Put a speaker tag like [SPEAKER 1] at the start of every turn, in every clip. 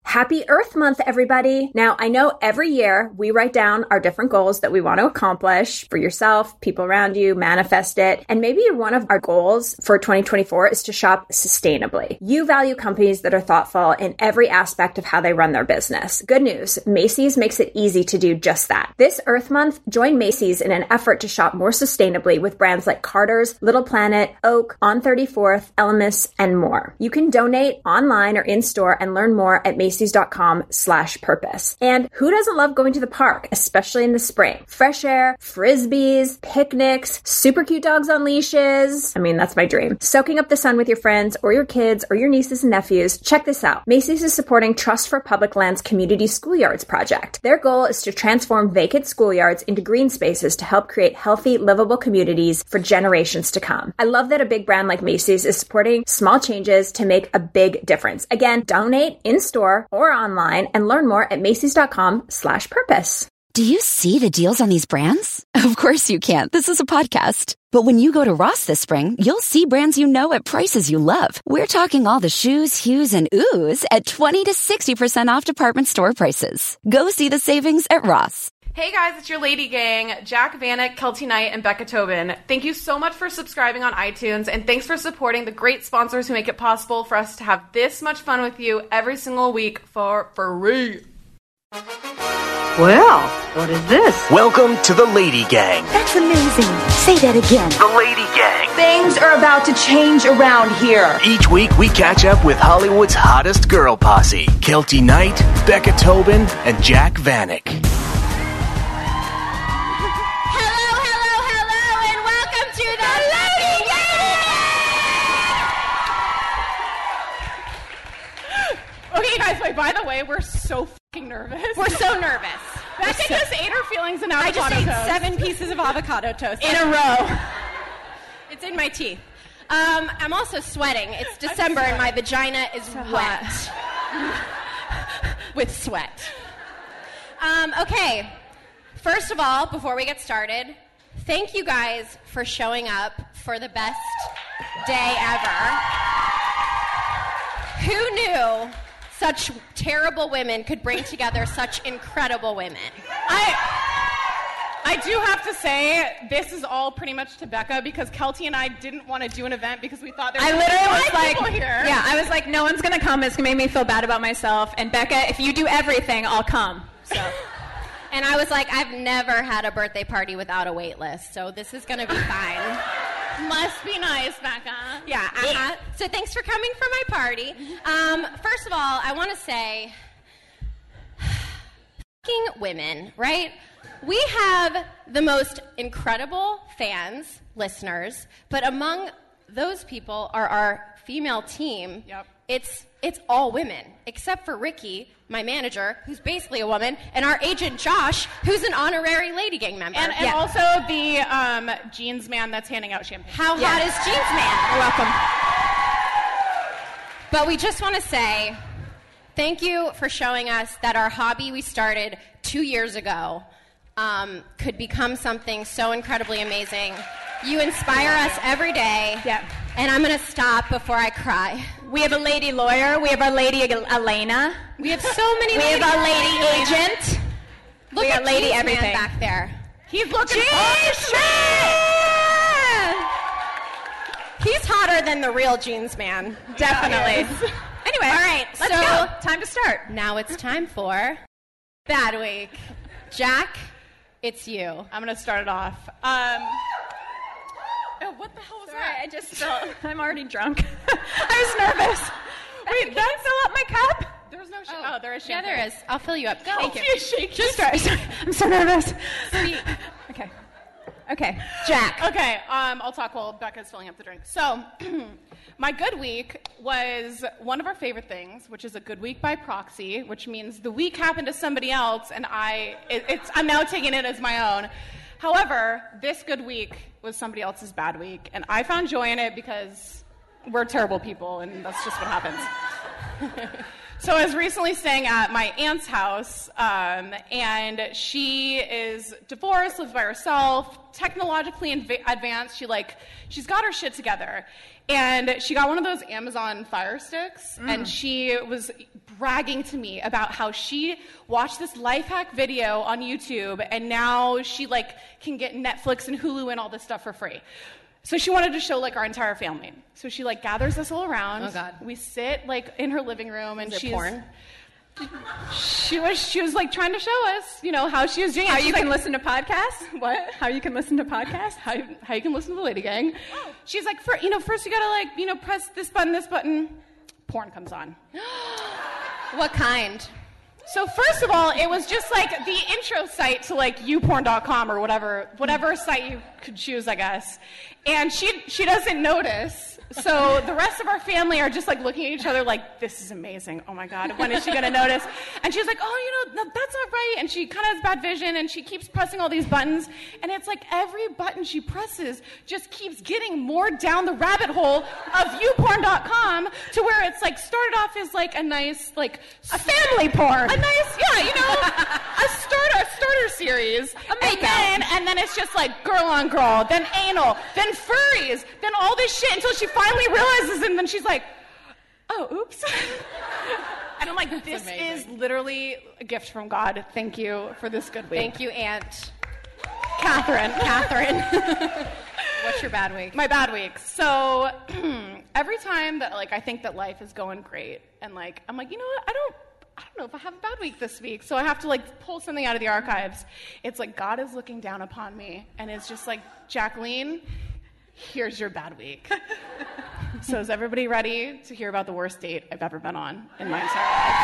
[SPEAKER 1] Happy Earth Month, everybody. Now, I know every year we write down our different goals that we want to accomplish for yourself, people around you, manifest it. And maybe one of our goals for 2024 is to shop sustainably. You value companies that are thoughtful in every aspect of how they run their business. Good news, Macy's makes it easy to do just that. This Earth Month, join Macy's in an effort to shop more sustainably with brands like Carter's, Little Planet, Oak, On 34th, Elemis, and more. You can donate online or in-store and learn more at Macys.com/purpose. And who doesn't love going to the park, especially in the spring? Fresh air, frisbees, picnics, super cute dogs on leashes. I mean, that's my dream. Soaking up the sun with your friends or your kids or your nieces and nephews. Check this out. Macy's is supporting Trust for Public Lands Community Schoolyards project. Their goal is to transform vacant schoolyards into green spaces to help create healthy, livable communities for generations to come. I love that a big brand like Macy's is supporting small changes to make a big difference. Again, donate in-store or online and learn more at Macys.com/purpose.
[SPEAKER 2] Do you see the deals on these brands? Of course you can't. This is a podcast. But when you go to Ross this spring, you'll see brands you know at prices you love. We're talking all the shoes, hues, and oohs at 20 to 60% off department store prices. Go see the savings at Ross.
[SPEAKER 3] Hey guys, it's your Lady Gang, Jack Vanek, Kelty Knight, and Becca Tobin. Thank you so much for subscribing on iTunes, and thanks for supporting the great sponsors who make it possible for us to have this much fun with you every single week for free.
[SPEAKER 4] Well, what is this?
[SPEAKER 5] Welcome to the Lady Gang.
[SPEAKER 2] That's amazing. Say that again.
[SPEAKER 5] The Lady Gang.
[SPEAKER 4] Things are about to change around here.
[SPEAKER 5] Each week we catch up with Hollywood's hottest girl posse, Kelty Knight, Becca Tobin, and Jack Vanek.
[SPEAKER 3] Okay, guys, wait, by the way, we're so fucking nervous.
[SPEAKER 6] We're so nervous.
[SPEAKER 3] Becca just ate her feelings in
[SPEAKER 6] I
[SPEAKER 3] avocado
[SPEAKER 6] just ate
[SPEAKER 3] toast.
[SPEAKER 6] 7 pieces of avocado toast.
[SPEAKER 3] In a row.
[SPEAKER 6] It's in my teeth. I'm also sweating. It's December and my vagina is wet. With sweat. Okay. First of all, before we get started, thank you guys for showing up for the best day ever. Who knew such terrible women could bring together such incredible women?
[SPEAKER 3] I do have to say, this is all pretty much to Becca, because Kelty and I didn't want to do an event because we thought there were people here.
[SPEAKER 7] Yeah, I was like, no one's going to come. It's going to make me feel bad about myself. And Becca, if you do everything, I'll come. So.
[SPEAKER 6] And I was like, I've never had a birthday party without a wait list, so this is going to be fine.
[SPEAKER 3] Must be nice, Becca.
[SPEAKER 6] Yeah, So thanks for coming for my party. First of all, I want to say, fucking women, right? We have the most incredible fans, listeners, but among those people are our female team.
[SPEAKER 3] Yep.
[SPEAKER 6] It's all women, except for Ricky, my manager, who's basically a woman, and our agent Josh, who's an honorary Lady Gang member.
[SPEAKER 3] And also the jeans man that's handing out champagne.
[SPEAKER 6] How hot is Jeans Man?
[SPEAKER 7] You're welcome.
[SPEAKER 6] But we just want to say thank you for showing us that our hobby we started 2 years ago could become something so incredibly amazing. You inspire us every day.
[SPEAKER 7] Yeah.
[SPEAKER 6] And I'm going to stop before I cry.
[SPEAKER 7] We have a lady lawyer. We have our lady Elena.
[SPEAKER 6] We have so many
[SPEAKER 7] We have
[SPEAKER 6] ladies.
[SPEAKER 7] our lady agent.
[SPEAKER 6] Look
[SPEAKER 7] we
[SPEAKER 6] at
[SPEAKER 7] got lady
[SPEAKER 6] Jeans
[SPEAKER 7] everything.
[SPEAKER 6] Man back there.
[SPEAKER 3] He's looking
[SPEAKER 6] Jeans Man! He's hotter than the real Jeans Man.
[SPEAKER 7] Definitely. Anyway,
[SPEAKER 6] All right,
[SPEAKER 7] let's
[SPEAKER 6] so
[SPEAKER 7] go. Time to start.
[SPEAKER 6] Now it's time for Bad Week. Jack, it's you.
[SPEAKER 3] I'm going to start it off. What the hell was
[SPEAKER 7] Sorry,
[SPEAKER 3] that?
[SPEAKER 7] I just felt, I'm already drunk. I was nervous. Wait, did I fill up my cup?
[SPEAKER 3] There was no there is
[SPEAKER 6] Yeah,
[SPEAKER 3] champagne.
[SPEAKER 6] there is. I'll fill you up. Go.
[SPEAKER 3] Thank you.
[SPEAKER 7] Sorry. I'm so nervous. Okay. Jack.
[SPEAKER 3] Okay, I'll talk while Becca's filling up the drink. So, my good week was one of our favorite things, which is a good week by proxy, which means the week happened to somebody else, and I'm now taking it as my own. However, this good week was somebody else's bad week, and I found joy in it because we're terrible people, and that's just what happens. So I was recently staying at my aunt's house, and she is divorced, lives by herself, technologically advanced. She's got her shit together. And she got one of those Amazon Fire Sticks, and she was bragging to me about how she watched this life hack video on YouTube, and now she can get Netflix and Hulu and all this stuff for free. So she wanted to show our entire family. So she gathers us all around.
[SPEAKER 6] Oh God.
[SPEAKER 3] We sit in her living room, and
[SPEAKER 6] she's porn.
[SPEAKER 3] She was trying to show us, how she was doing it.
[SPEAKER 7] How you can listen to podcasts? What? How you can listen to podcasts?
[SPEAKER 3] How you can listen to the Lady Gang. Oh. She's like, first you gotta press this button. Porn comes on.
[SPEAKER 6] What kind?
[SPEAKER 3] So first of all, it was just the intro site to youporn.com or whatever site you could choose, I guess. And she doesn't notice. So the rest of our family are just looking at each other this is amazing. Oh my God, when is she going to notice? And she's like, oh, that's not right. And she kind of has bad vision, and she keeps pressing all these buttons. And it's every button she presses just keeps getting more down the rabbit hole of youporn.com to where it's started off as a nice,
[SPEAKER 7] a family porn.
[SPEAKER 3] A nice, a starter series. And then it's just girl on girl, then anal, then furries, then all this shit until she finally realizes, and then she's like, oh, oops. And I'm like, this is literally a gift from God. Thank you for this good week.
[SPEAKER 6] Thank you, Aunt
[SPEAKER 3] Catherine.
[SPEAKER 6] What's your bad week?
[SPEAKER 3] My bad week. So every time that I think that life is going great, and I'm like, you know what, I don't know if I have a bad week this week, so I have to pull something out of the archives. It's God is looking down upon me, and it's just Jacqueline, here's your bad week. So is everybody ready to hear about the worst date I've ever been on in my entire life?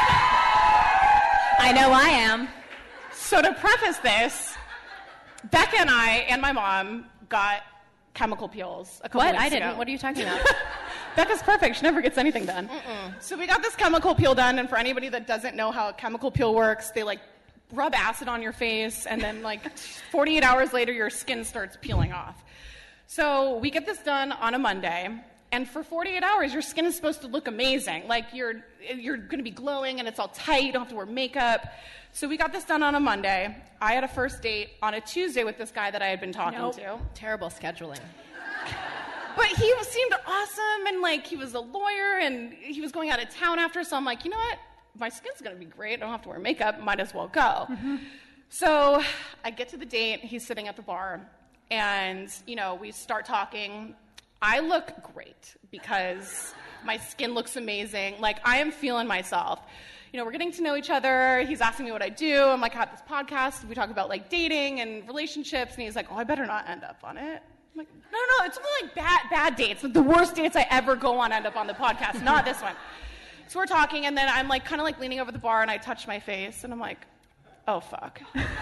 [SPEAKER 7] I know I am.
[SPEAKER 3] So to preface this, Becca and I and my mom got chemical peels a couple weeks ago.
[SPEAKER 6] I didn't. What are you talking about?
[SPEAKER 3] Becca's perfect. She never gets anything done. So we got this chemical peel done, and for anybody that doesn't know how a chemical peel works, they rub acid on your face, and then 48 hours later your skin starts peeling off. So we get this done on a Monday, and for 48 hours your skin is supposed to look amazing. You're going to be glowing, and it's all tight. You don't have to wear makeup. So we got this done on a Monday. I had a first date on a Tuesday with this guy that I had been talking to.
[SPEAKER 6] Terrible scheduling.
[SPEAKER 3] But he seemed awesome, and he was a lawyer, and he was going out of town after, so I'm like, you know what? My skin's going to be great. I don't have to wear makeup. Might as well go. So I get to the date. He's sitting at the bar, and, we start talking. I look great because my skin looks amazing. I am feeling myself. We're getting to know each other. He's asking me what I do. I'm like, I have this podcast. We talk about dating and relationships, and he's like, oh, I better not end up on it. I'm like, no, it's only bad dates. The worst dates I ever go on end up on the podcast, not this one. So we're talking, and then I'm kind of leaning over the bar, and I touch my face, and I'm like, oh, fuck.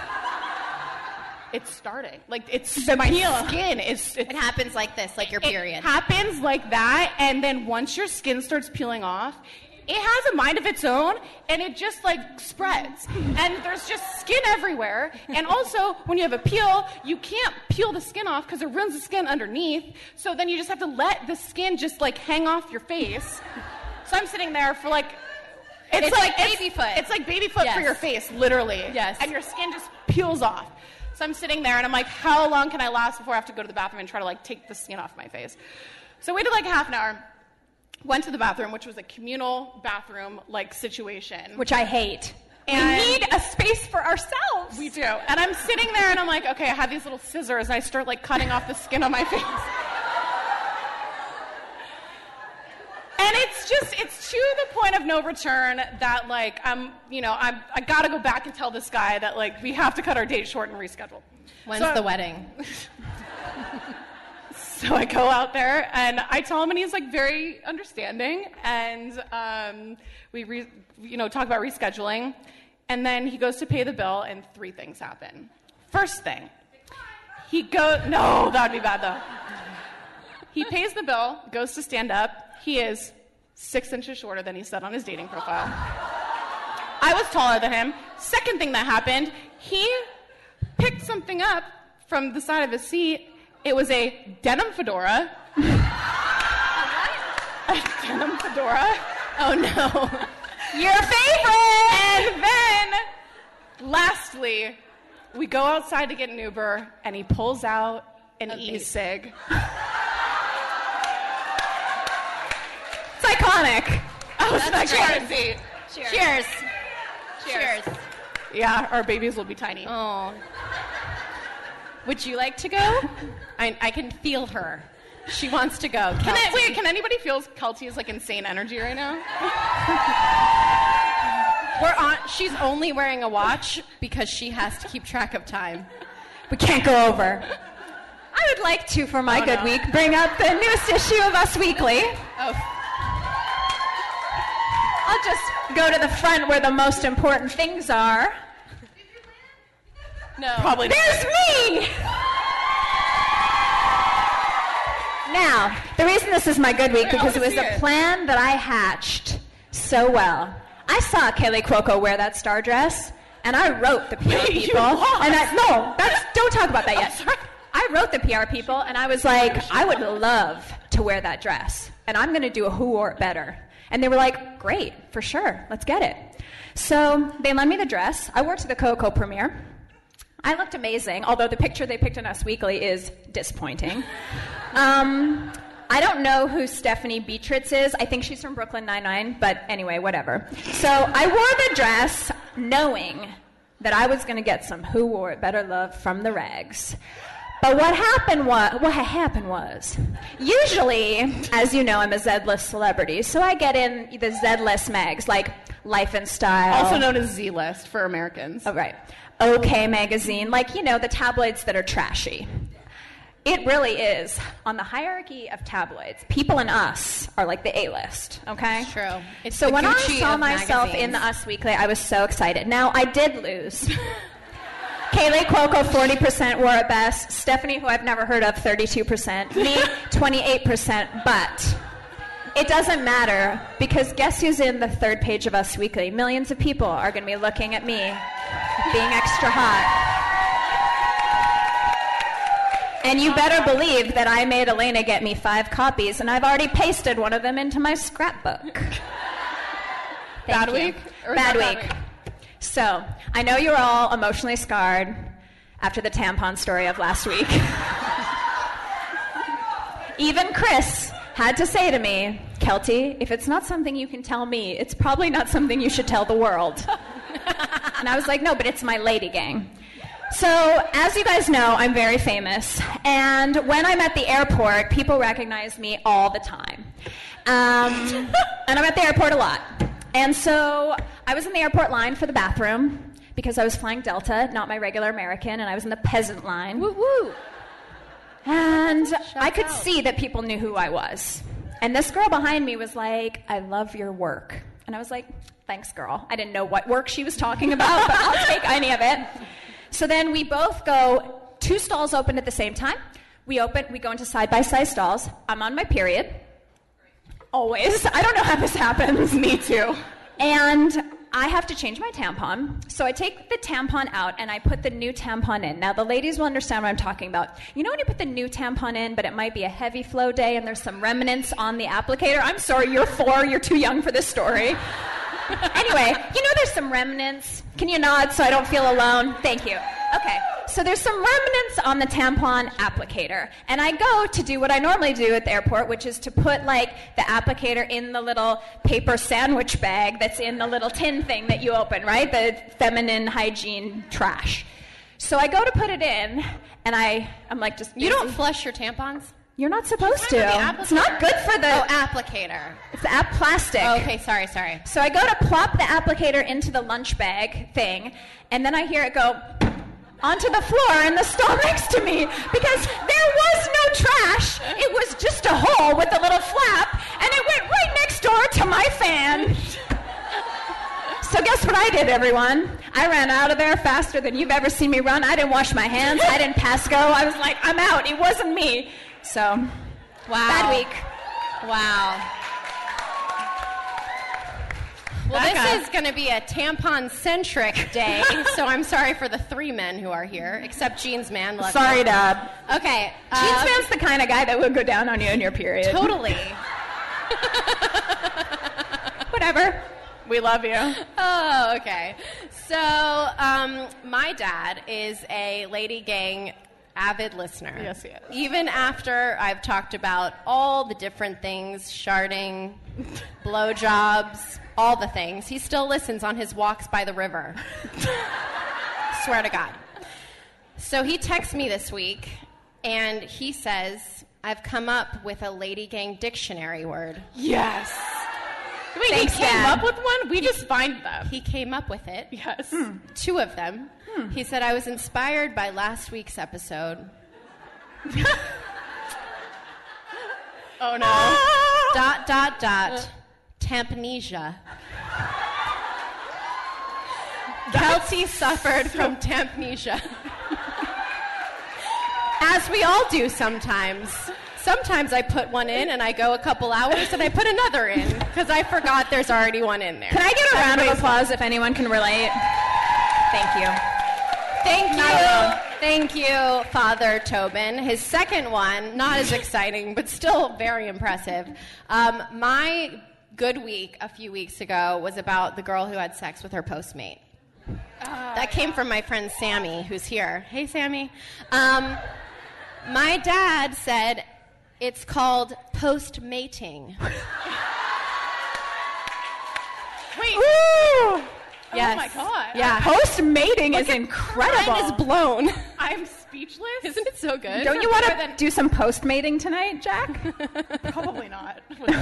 [SPEAKER 3] It's starting. It's my skin is.
[SPEAKER 6] It happens like this, your period.
[SPEAKER 3] It happens like that, and then once your skin starts peeling off, it has a mind of its own, and it just spreads. And there's just skin everywhere. And also, when you have a peel, you can't peel the skin off because it ruins the skin underneath. So then you just have to let the skin just hang off your face. So I'm sitting there for
[SPEAKER 6] it's like baby foot.
[SPEAKER 3] It's like baby foot for your face, literally.
[SPEAKER 6] Yes.
[SPEAKER 3] And your skin just peels off. So I'm sitting there, and I'm like, how long can I last before I have to go to the bathroom and try to take the skin off my face? So I waited half an hour. Went to the bathroom, which was a communal bathroom situation.
[SPEAKER 7] Which I hate.
[SPEAKER 3] And
[SPEAKER 7] we need a space for ourselves.
[SPEAKER 3] We do. And I'm sitting there, and I'm like, okay, I have these little scissors, and I start cutting off the skin on my face. And it's to the point of no return that I gotta go back and tell this guy that we have to cut our date short and reschedule.
[SPEAKER 6] When's the wedding?
[SPEAKER 3] So I go out there, and I tell him, and he's very understanding, and we talk about rescheduling, and then he goes to pay the bill, and 3 things happen. First thing, no, that would be bad though. He pays the bill, goes to stand up. He is 6 inches shorter than he said on his dating profile. I was taller than him. Second thing that happened, he picked something up from the side of his seat. It was a denim fedora. A denim fedora.
[SPEAKER 6] Oh, no.
[SPEAKER 7] Your favorite!
[SPEAKER 3] And then, lastly, we go outside to get an Uber, and he pulls out an e-cig.
[SPEAKER 7] It's iconic.
[SPEAKER 3] Oh,
[SPEAKER 6] That's
[SPEAKER 3] cheers.
[SPEAKER 6] great.
[SPEAKER 3] Cheers.
[SPEAKER 6] Cheers.
[SPEAKER 3] Yeah, our babies will be tiny.
[SPEAKER 6] Oh. Would you like to go? I can feel her. She wants to go.
[SPEAKER 3] Can anybody feel Kelty's like insane energy right now?
[SPEAKER 6] She's only wearing a watch because she has to keep track of time.
[SPEAKER 7] We can't go over. I would like to, for my good week, bring up the newest issue of Us Weekly.
[SPEAKER 3] Oh.
[SPEAKER 7] I'll just go to the front where the most important things are.
[SPEAKER 6] No.
[SPEAKER 3] Probably not.
[SPEAKER 7] There's me! Now, the reason this is my good week because it was a plan that I hatched so well. I saw Kaylee Cuoco wear that star dress, and I wrote the PR people. Don't talk about that yet. I wrote the PR people, and I was like, I would love to wear that dress, and I'm going to do a Who Wore It Better. And they were like, great, for sure, let's get it. So they lent me the dress. I wore it to the Coco premiere. I looked amazing, although the picture they picked on Us Weekly is disappointing. I don't know who Stephanie Beatriz is. I think she's from Brooklyn Nine-Nine, but anyway, whatever. So I wore the dress knowing that I was going to get some Who Wore It Better love from the rags. But what happened was, usually, as you know, I'm a Z-list celebrity, so I get in the Z-list mags, like Life and Style.
[SPEAKER 3] Also known as Z-List for Americans.
[SPEAKER 7] Oh, right. OK Magazine, like, you know, the tabloids that are trashy. It really is. On the hierarchy of tabloids, People and Us are like the A-list, okay?
[SPEAKER 6] True. It's
[SPEAKER 7] so
[SPEAKER 6] the
[SPEAKER 7] when
[SPEAKER 6] Gucci
[SPEAKER 7] I saw
[SPEAKER 6] of
[SPEAKER 7] myself
[SPEAKER 6] magazines.
[SPEAKER 7] in the Us Weekly, I was so excited. Now, I did lose. Kaylee Cuoco, 40% wore it best. Stephanie, who I've never heard of, 32%. Me, 28%. But it doesn't matter, because guess who's in the third page of Us Weekly? Millions of people are going to be looking at me, being extra hot. And you better believe that I made Elena get me 5 copies, and I've already pasted one of them into my scrapbook.
[SPEAKER 3] Bad week? Or
[SPEAKER 7] Bad
[SPEAKER 3] not
[SPEAKER 7] week. So, I know you're all emotionally scarred after the tampon story of last week. Even Chris had to say to me, Kelty, if it's not something you can tell me, it's probably not something you should tell the world. And I was like, no, but it's my lady gang. So, as you guys know, I'm very famous, and when I'm at the airport, people recognize me all the time. And I'm at the airport a lot. And so, I was in the airport line for the bathroom, because I was flying Delta, not my regular American, and I was in the peasant line.
[SPEAKER 6] Woo woo.
[SPEAKER 7] And I could see that people knew who I was. And this girl behind me was like, I love your work. And I was like, thanks, girl. I didn't know what work she was talking about, but I'll take any of it. So then we both go, 2 stalls open at the same time. We go into side-by-side stalls. I'm on my period. Always. I don't know how this happens.
[SPEAKER 3] Me too.
[SPEAKER 7] And I have to change my tampon. So I take the tampon out and I put the new tampon in. Now, the ladies will understand what I'm talking about. You know when you put the new tampon in, but it might be a heavy flow day and there's some remnants on the applicator? I'm sorry, you're 4, you're too young for this story. Anyway, you know there's some remnants. Can you nod so I don't feel alone? Thank you. Okay, so there's some remnants on the tampon applicator. And I go to do what I normally do at the airport, which is to put, like, the applicator in the little paper sandwich bag that's in the little tin thing that you open, right? The feminine hygiene trash. So I go to put it in, and I'm like just...
[SPEAKER 6] You don't flush your tampons?
[SPEAKER 7] You're not supposed to. It's not good for the...
[SPEAKER 6] Oh, applicator.
[SPEAKER 7] It's the plastic.
[SPEAKER 6] Oh, okay, sorry.
[SPEAKER 7] So I go to plop the applicator into the lunch bag thing, and then I hear it go onto the floor in the stall next to me, because there was no trash. It was just a hole with a little flap, and it went right next door to my fan. So guess what I did, everyone? I ran out of there faster than you've ever seen me run. I didn't wash my hands. I didn't pass go. I was like, I'm out. It wasn't me. So,
[SPEAKER 6] Wow.
[SPEAKER 7] Bad week.
[SPEAKER 6] Wow. Well, this is going to be a tampon-centric day, so I'm sorry for the 3 men who are here, except Jeans Man.
[SPEAKER 7] Sorry, Dad.
[SPEAKER 6] Okay.
[SPEAKER 7] Jeans Man's the kind of guy that would go down on you in your period.
[SPEAKER 6] Totally.
[SPEAKER 7] Whatever.
[SPEAKER 3] We love you.
[SPEAKER 6] Oh, okay. So, my dad is a Lady Gang avid listener.
[SPEAKER 3] Yes, he is.
[SPEAKER 6] Even after I've talked about all the different things, sharding, blowjobs, all the things, he still listens on his walks by the river. Swear to God. So he texts me this week, and he says, I've come up with a Lady Gang dictionary word.
[SPEAKER 3] Yes. Wait,
[SPEAKER 6] Thanks,
[SPEAKER 3] he came
[SPEAKER 6] Dad.
[SPEAKER 3] up with one? We just find them.
[SPEAKER 6] He came up with it.
[SPEAKER 3] Yes.
[SPEAKER 6] 2 of them. He said, I was inspired by last week's episode.
[SPEAKER 3] Oh, no.
[SPEAKER 6] Tampnesia. Kelsey suffered from tampnesia. As we all do sometimes. Sometimes I put one in and I go a couple hours and I put another in because I forgot there's already one in there.
[SPEAKER 1] Can I get a round of applause if anyone can relate? Thank you.
[SPEAKER 6] Thank you. Thank you, Father Tobin. His second one, not as exciting, but still very impressive. My good week a few weeks ago was about the girl who had sex with her postmate. That came from my friend Sammy, who's here. Hey, Sammy. My dad said it's called post-mating.
[SPEAKER 3] Wait.
[SPEAKER 1] Woo!
[SPEAKER 6] Yes.
[SPEAKER 3] Oh, my God.
[SPEAKER 6] Yeah.
[SPEAKER 1] Post-mating is incredible.
[SPEAKER 6] Mine is blown.
[SPEAKER 3] I'm speechless.
[SPEAKER 6] Isn't it so good?
[SPEAKER 1] Don't you want to do some post-mating tonight, Jack?
[SPEAKER 3] Probably not.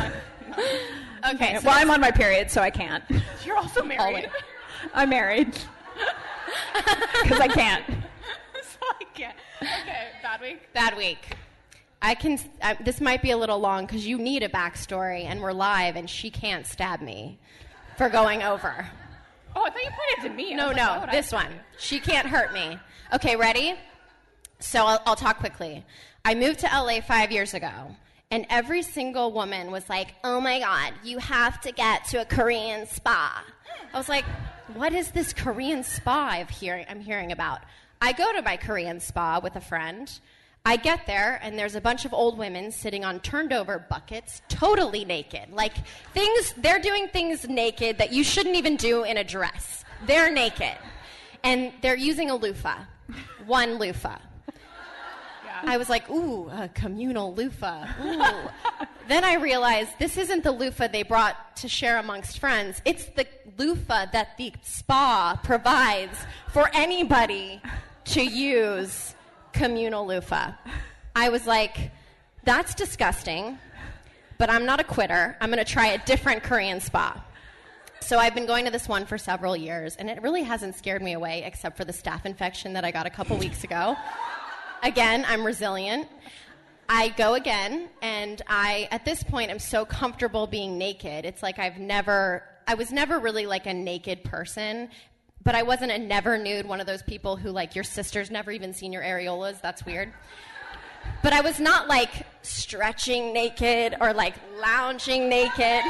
[SPEAKER 6] Okay. So
[SPEAKER 1] Well, I'm on my period, so I can't.
[SPEAKER 3] You're also married.
[SPEAKER 6] Always.
[SPEAKER 1] I'm married. Because I can't.
[SPEAKER 3] So I can't. Okay, bad week.
[SPEAKER 6] Bad week. This might be a little long because you need a backstory, and we're live, and she can't stab me for going over.
[SPEAKER 3] Oh, I thought you pointed to me.
[SPEAKER 6] No, this one. She can't hurt me. Okay, ready? So I'll talk quickly. I moved to LA 5 years ago, and every single woman was like, oh my God, you have to get to a Korean spa. I was like, what is this Korean spa I'm hearing about? I go to my Korean spa with a friend. I get there, and there's a bunch of old women sitting on turned-over buckets, totally naked. Like, they're doing things naked that you shouldn't even do in a dress. They're naked. And they're using a loofah. One loofah. Yeah. I was like, ooh, a communal loofah. Ooh. Then I realized this isn't the loofah they brought to share amongst friends. It's the loofah that the spa provides for anybody to use. Communal loofah. I was like, that's disgusting, but I'm not a quitter. I'm going to try a different Korean spa. So I've been going to this one for several years, and it really hasn't scared me away except for the staph infection that I got a couple weeks ago. Again, I'm resilient. I go again, and at this point, am so comfortable being naked. It's like I was never really like a naked person. But I wasn't a never nude, one of those people who, like, your sister's never even seen your areolas. That's weird. But I was not, like, stretching naked or, like, lounging naked.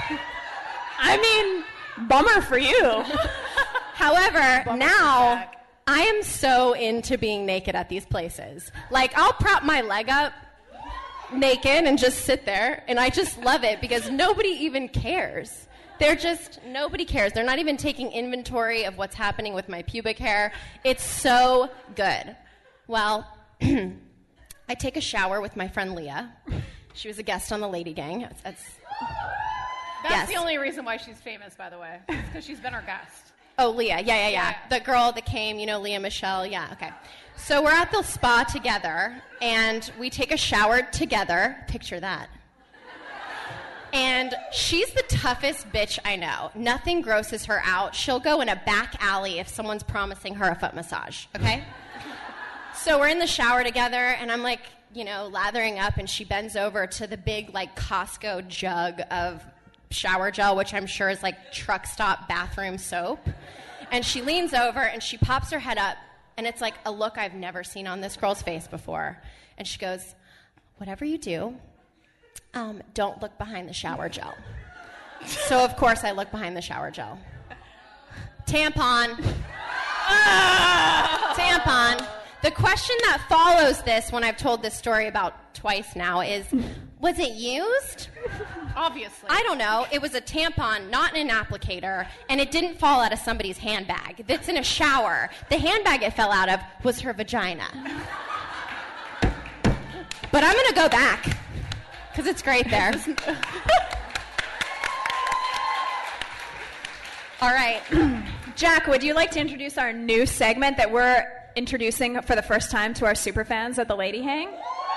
[SPEAKER 1] I mean, bummer for you.
[SPEAKER 6] However, now I am so into being naked at these places. Like, I'll prop my leg up naked and just sit there, and I just love it because nobody even cares. Nobody cares. They're not even taking inventory of what's happening with my pubic hair. It's so good. Well, I take a shower with my friend Leah. She was a guest on the Lady Gang.
[SPEAKER 3] That's
[SPEAKER 6] yes.
[SPEAKER 3] the only reason why she's famous, by the way. It's because she's been our guest.
[SPEAKER 6] Oh, Leah. Yeah. The girl that came, Leah Michelle. Yeah, okay. So we're at the spa together, and we take a shower together. Picture that. And she's the toughest bitch I know. Nothing grosses her out. She'll go in a back alley if someone's promising her a foot massage, okay? So we're in the shower together, and I'm like, lathering up, and she bends over to the big, like, Costco jug of shower gel, which I'm sure is like truck stop bathroom soap. And she leans over, and she pops her head up, and it's like a look I've never seen on this girl's face before. And she goes, whatever you do, don't look behind the shower gel. So, of course, I look behind the shower gel. Tampon. Tampon. The question that follows this, when I've told this story about twice now, is, was it used?
[SPEAKER 3] Obviously.
[SPEAKER 6] I don't know. It was a tampon, not an applicator, and it didn't fall out of somebody's handbag. That's in a shower. The handbag it fell out of was her vagina. But I'm going to go back, because it's great there. All right.
[SPEAKER 7] Jack, would you like to introduce our new segment that we're introducing for the first time to our superfans at the Lady Hang?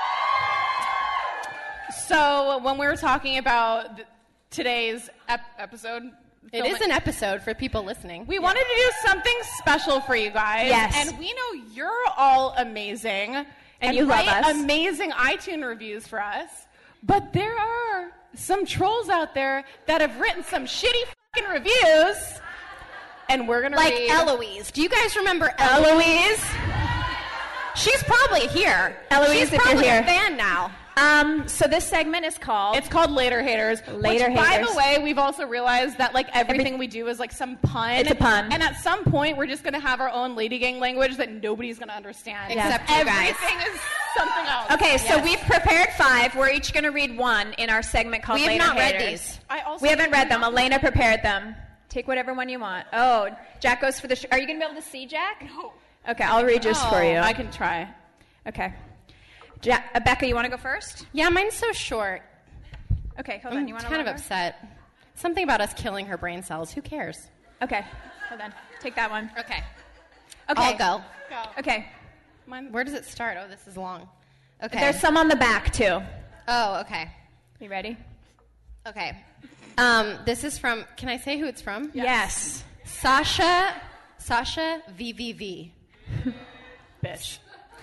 [SPEAKER 3] So when we were talking about today's episode...
[SPEAKER 6] It is an episode for people listening.
[SPEAKER 3] We wanted to do something special for you guys.
[SPEAKER 7] Yes.
[SPEAKER 3] And we know you're all amazing.
[SPEAKER 7] And you love
[SPEAKER 3] write
[SPEAKER 7] us.
[SPEAKER 3] Amazing iTunes reviews for us. But there are some trolls out there that have written some shitty fucking reviews. And we're going to
[SPEAKER 6] like
[SPEAKER 3] read...
[SPEAKER 6] Eloise. Do you guys remember Eloise? She's probably here.
[SPEAKER 7] Eloise,
[SPEAKER 6] She's
[SPEAKER 7] if
[SPEAKER 6] probably
[SPEAKER 7] you're here.
[SPEAKER 6] a fan now.
[SPEAKER 7] So this segment is called...
[SPEAKER 3] It's called Later Haters.
[SPEAKER 7] Later
[SPEAKER 3] which, by
[SPEAKER 7] Haters.
[SPEAKER 3] the way, we've also realized that like everything we do is like some pun.
[SPEAKER 7] It's a pun.
[SPEAKER 3] And at some point, we're just going to have our own Lady Gang language that nobody's going to understand.
[SPEAKER 6] Except you guys.
[SPEAKER 3] Everything is something else.
[SPEAKER 7] Okay, so we've prepared 5. We're each going to read one in our segment called
[SPEAKER 6] We have
[SPEAKER 7] Later
[SPEAKER 6] not read
[SPEAKER 7] Haters.
[SPEAKER 6] these.
[SPEAKER 3] I
[SPEAKER 7] We haven't read them. Elena prepared them. Take whatever one you want. Oh, Jack goes for the... Are you going to be able to see, Jack?
[SPEAKER 3] No.
[SPEAKER 7] Okay, I'll read yours for you.
[SPEAKER 3] I can try.
[SPEAKER 7] Okay. Becca, you want to go first?
[SPEAKER 6] Yeah, mine's so short.
[SPEAKER 7] Okay, hold on. You
[SPEAKER 6] I'm
[SPEAKER 7] want
[SPEAKER 6] kind of upset. Something about us killing her brain cells. Who cares?
[SPEAKER 7] Okay, hold on. Take that one.
[SPEAKER 6] Okay.
[SPEAKER 7] Okay.
[SPEAKER 6] I'll go.
[SPEAKER 7] Okay.
[SPEAKER 6] Where does it start? Oh, this is long. Okay.
[SPEAKER 7] There's some on the back, too.
[SPEAKER 6] Oh, okay.
[SPEAKER 7] You ready?
[SPEAKER 6] Okay. This is from... Can I say who it's from?
[SPEAKER 7] Yes.
[SPEAKER 6] Sasha VVV.
[SPEAKER 3] Bitch.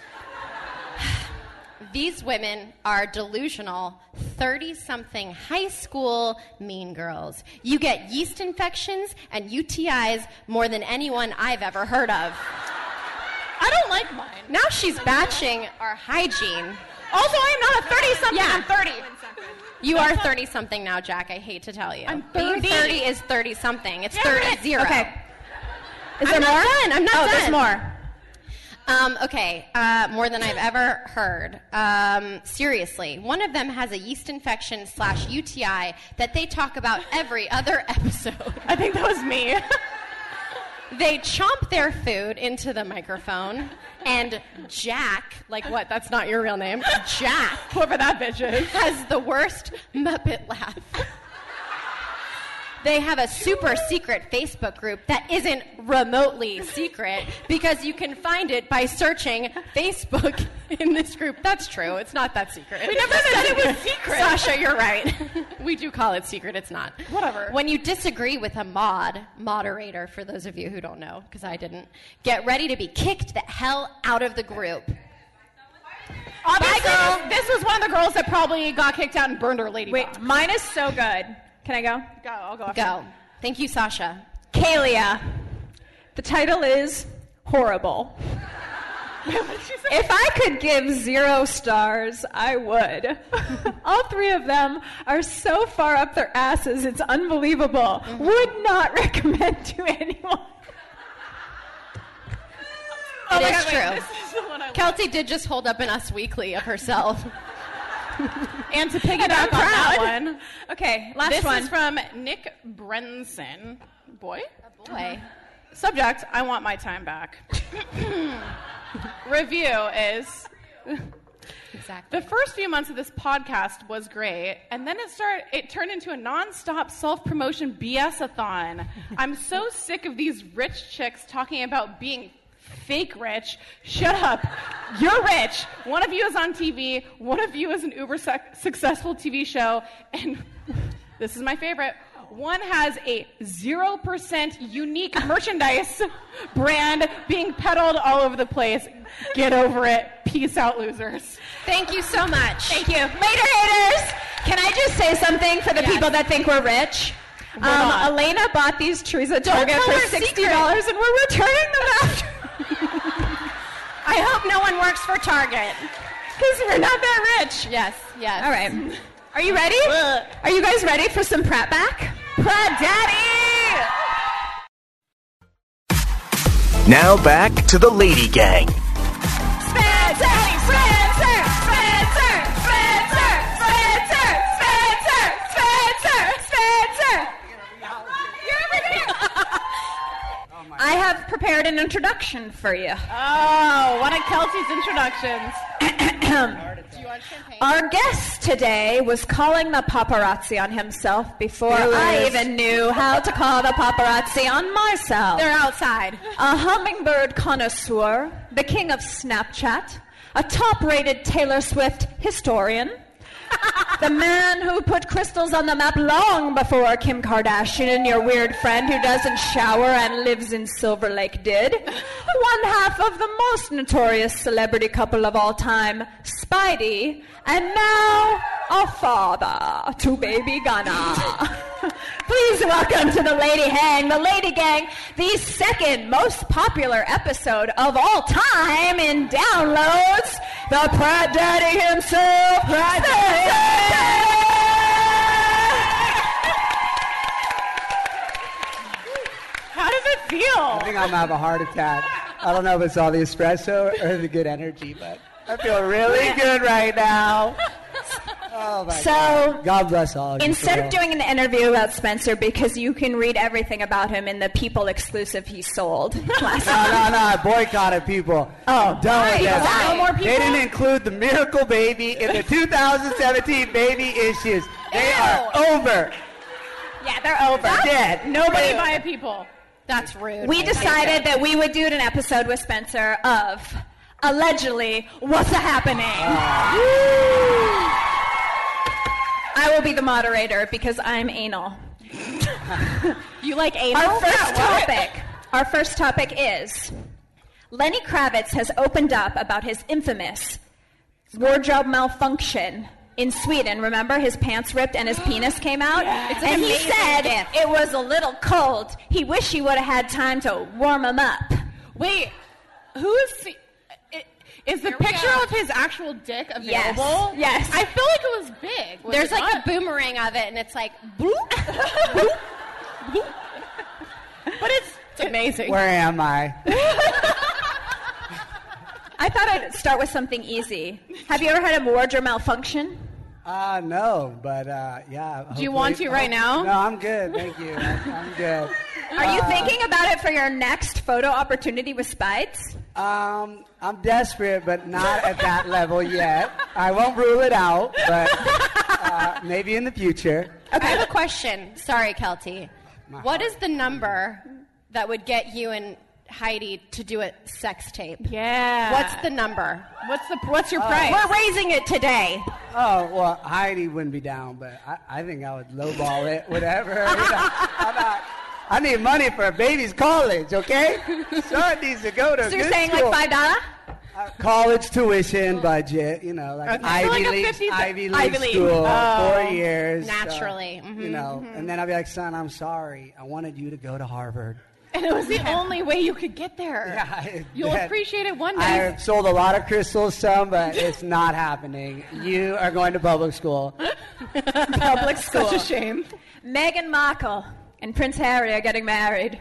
[SPEAKER 6] These women are delusional, 30-something high school mean girls. You get yeast infections and UTIs more than anyone I've ever heard of.
[SPEAKER 3] I don't like mine.
[SPEAKER 6] Now she's batching our hygiene.
[SPEAKER 3] Also, I am not a 30-something.
[SPEAKER 6] Yeah.
[SPEAKER 3] I'm 30.
[SPEAKER 6] You are 30-something now, Jack. I hate to tell you.
[SPEAKER 3] I'm
[SPEAKER 6] Being
[SPEAKER 3] 30.
[SPEAKER 6] 30 is 30-something. It's
[SPEAKER 3] Damn it.
[SPEAKER 6] 30-0.
[SPEAKER 7] Okay. Is
[SPEAKER 6] I'm
[SPEAKER 7] there
[SPEAKER 6] not
[SPEAKER 7] more?
[SPEAKER 6] done. I'm not done.
[SPEAKER 7] There's more.
[SPEAKER 6] Okay, more than I've ever heard. Seriously, one of them has a yeast infection / UTI that they talk about every other episode.
[SPEAKER 3] I think that was me.
[SPEAKER 6] They chomp their food into the microphone, and Jack, like what? That's not your real name. Jack,
[SPEAKER 3] Whoever that bitch is.
[SPEAKER 6] has the worst Muppet laugh. They have a super secret Facebook group that isn't remotely secret because you can find it by searching Facebook in this group. That's true. It's not that secret.
[SPEAKER 3] We never said it was secret.
[SPEAKER 6] Sasha, you're right. We do call it secret. It's not.
[SPEAKER 3] Whatever.
[SPEAKER 6] When you disagree with a moderator, for those of you who don't know, because I didn't, get ready to be kicked the hell out of the group.
[SPEAKER 3] Obviously, this was one of the girls that probably got kicked out and burned her lady.
[SPEAKER 7] Wait, mine is so good. Can I go?
[SPEAKER 3] Go. I'll go. After.
[SPEAKER 6] Go. Thank you, Sasha.
[SPEAKER 7] Kalia. The title is Horrible. If I could give 0 stars, I would. All 3 of them are so far up their asses, it's unbelievable. Would not recommend to anyone.
[SPEAKER 6] It is true.
[SPEAKER 3] This is the one I
[SPEAKER 6] Kelty did just hold up an Us Weekly of herself.
[SPEAKER 3] And to piggyback on that one,
[SPEAKER 7] Okay, last
[SPEAKER 3] this
[SPEAKER 7] one.
[SPEAKER 3] is from Nick Brenson. Boy?
[SPEAKER 6] Boy.
[SPEAKER 3] Subject, I want my time back. Review is...
[SPEAKER 6] Exactly.
[SPEAKER 3] The first few months of this podcast was great, and then it turned into a non-stop self-promotion BS-a-thon. I'm so sick of these rich chicks talking about being fake rich. Shut up. You're rich. One of you is on TV. One of you is an uber successful TV show. And this is my favorite. One has a 0% unique merchandise brand being peddled all over the place. Get over it. Peace out, losers.
[SPEAKER 6] Thank you so much.
[SPEAKER 7] Thank you. Later, haters! Can I just say something for the people that think we're rich?
[SPEAKER 3] not.
[SPEAKER 7] Elena bought these trees at Target
[SPEAKER 6] tell
[SPEAKER 7] for
[SPEAKER 6] her
[SPEAKER 7] $60
[SPEAKER 6] secret.
[SPEAKER 7] and we're returning them after.
[SPEAKER 6] I hope no one works for Target.
[SPEAKER 7] Because we're not that rich.
[SPEAKER 6] Yes, yes.
[SPEAKER 7] All right. Are you ready? Are you guys ready for some Pratt back? Pratt Daddy!
[SPEAKER 5] Now back to the Lady Gang.
[SPEAKER 7] Spencer! Spencer! Spencer! Spencer! Spencer! Spencer! I have prepared an introduction for you.
[SPEAKER 3] Oh, one of Kelsey's introductions. Do you want champagne?
[SPEAKER 7] Our guest today was calling the paparazzi on himself before I even knew how to call the paparazzi on myself.
[SPEAKER 3] They're outside.
[SPEAKER 7] A hummingbird connoisseur, the king of Snapchat, a top-rated Taylor Swift historian, the man who put crystals on the map long before Kim Kardashian, your weird friend who doesn't shower and lives in Silver Lake, did. One half of the most notorious celebrity couple of all time, Spidey, and now a father to baby Ghana. Please welcome to the Lady Hang, the Lady Gang, the second most popular episode of all time in downloads, the Pratt Daddy himself, Pratt Daddy!
[SPEAKER 3] How does it feel?
[SPEAKER 8] I think I'm gonna have a heart attack. I don't know if it's all the espresso or the good energy, but I feel really good right now. Oh my God. God bless all of you.
[SPEAKER 7] Instead of doing an interview about Spencer, because you can read everything about him in the People exclusive he sold last
[SPEAKER 8] No, I boycotted People.
[SPEAKER 7] Oh,
[SPEAKER 8] done with
[SPEAKER 3] Is
[SPEAKER 8] that.
[SPEAKER 3] there no more people?
[SPEAKER 8] They didn't include the Miracle Baby in the 2017 baby issues. They are over.
[SPEAKER 7] Yeah, they're over.
[SPEAKER 8] They're dead.
[SPEAKER 3] Nobody
[SPEAKER 8] They're-
[SPEAKER 3] buy People.
[SPEAKER 6] That's rude.
[SPEAKER 7] We decided that we would do an episode with Spencer of allegedly what's happening. I will be the moderator because I'm anal.
[SPEAKER 3] You like anal?
[SPEAKER 7] Our first topic is Lenny Kravitz has opened up about his infamous wardrobe malfunction in Sweden. Remember, his pants ripped and his penis came out?
[SPEAKER 3] It's an
[SPEAKER 7] and he
[SPEAKER 3] amazing
[SPEAKER 7] said
[SPEAKER 3] gift.
[SPEAKER 7] it was a little cold. He wished he would have had time to warm him up.
[SPEAKER 3] Wait, who is... Is the picture of his actual dick available?
[SPEAKER 7] Yes.
[SPEAKER 3] I feel like it was big. Was
[SPEAKER 6] There's
[SPEAKER 3] it
[SPEAKER 6] like
[SPEAKER 3] not?
[SPEAKER 6] a boomerang of it, and it's like, bloop, bloop, bloop.
[SPEAKER 3] But it's amazing.
[SPEAKER 8] Where am I?
[SPEAKER 7] I thought I'd start with something easy. Have you ever had a wardrobe malfunction?
[SPEAKER 8] No, but yeah.
[SPEAKER 3] Do you want to right now?
[SPEAKER 8] No, I'm good. Thank you. I'm good.
[SPEAKER 7] Are you thinking about it for your next photo opportunity with Spides?
[SPEAKER 8] I'm desperate, but not at that level yet. I won't rule it out, but maybe in the future.
[SPEAKER 6] I have a question. Sorry, Kelty. What is the number that would get you and Heidi to do a sex tape?
[SPEAKER 3] Yeah.
[SPEAKER 6] What's the number?
[SPEAKER 3] What's your price?
[SPEAKER 7] We're raising it today.
[SPEAKER 8] Oh, well, Heidi wouldn't be down, but I think I would lowball it, whatever. I need money for a baby's college, okay? Son needs to go to
[SPEAKER 7] So you're
[SPEAKER 8] good
[SPEAKER 7] saying
[SPEAKER 8] school.
[SPEAKER 7] like $5?
[SPEAKER 8] College tuition budget, like Ivy League school, 4 years.
[SPEAKER 6] Naturally.
[SPEAKER 8] You know, and then I'll be like, son, I'm sorry. I wanted you to go to Harvard.
[SPEAKER 3] And it was the only way you could get there.
[SPEAKER 8] Yeah,
[SPEAKER 3] You'll appreciate it one day.
[SPEAKER 8] I've sold a lot of crystals, some, but it's not happening. You are going to public school.
[SPEAKER 7] Public school.
[SPEAKER 3] Such a shame.
[SPEAKER 7] Meghan Markle and Prince Harry are getting married.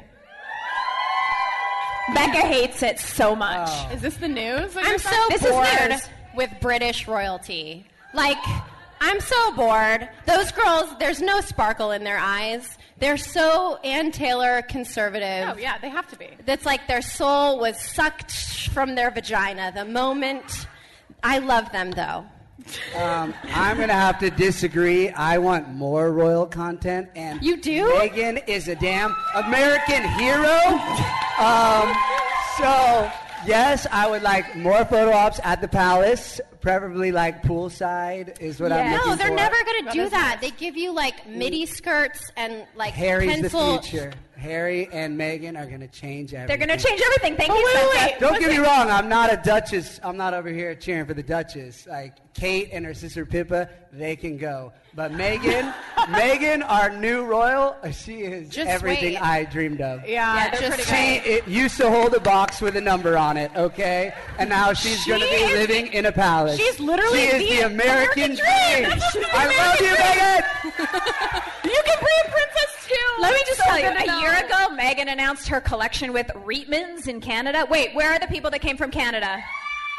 [SPEAKER 7] Becca hates it so much.
[SPEAKER 3] Is this the news?
[SPEAKER 6] I'm so
[SPEAKER 7] This is
[SPEAKER 6] bored
[SPEAKER 7] news.
[SPEAKER 6] with British royalty. Like, I'm so bored. Those girls, there's no sparkle in their eyes. They're so Ann Taylor conservative.
[SPEAKER 3] Oh, yeah, they have to be.
[SPEAKER 6] That's like their soul was sucked from their vagina the moment. I love them, though.
[SPEAKER 8] I'm going to have to disagree. I want more royal content. And
[SPEAKER 6] You do?
[SPEAKER 8] Meghan is a damn American hero. So, yes, I would like more photo ops at the palace, preferably like poolside is what I'm looking
[SPEAKER 6] No, they're
[SPEAKER 8] for.
[SPEAKER 6] never going to do that. They give you like midi skirts and like
[SPEAKER 8] Harry's
[SPEAKER 6] pencil.
[SPEAKER 8] the future. Harry and Meghan are going to change everything.
[SPEAKER 7] They're going to change everything. Thank you,
[SPEAKER 3] wait,
[SPEAKER 7] Spencer.
[SPEAKER 3] wait.
[SPEAKER 8] Don't get me wrong, I'm not a Duchess. I'm not over here cheering for the Duchess. Like, Kate and her sister Pippa, they can go. But Meghan, our new royal, she is
[SPEAKER 6] Just
[SPEAKER 8] everything
[SPEAKER 6] wait.
[SPEAKER 8] I dreamed of.
[SPEAKER 3] Yeah, they're
[SPEAKER 6] just
[SPEAKER 3] pretty
[SPEAKER 8] She used to hold a box with a number on it, okay? And now she's going to be living in a palace.
[SPEAKER 3] she's literally
[SPEAKER 8] She is
[SPEAKER 3] the
[SPEAKER 8] the American dream.
[SPEAKER 3] She's the
[SPEAKER 8] I love you, Meghan!
[SPEAKER 3] You can be a princess too.
[SPEAKER 7] Let me just tell you,
[SPEAKER 3] good to
[SPEAKER 7] a
[SPEAKER 3] know.
[SPEAKER 7] year ago, Meghan announced her collection with Reitmans in Canada. Wait, where are the people that came from Canada?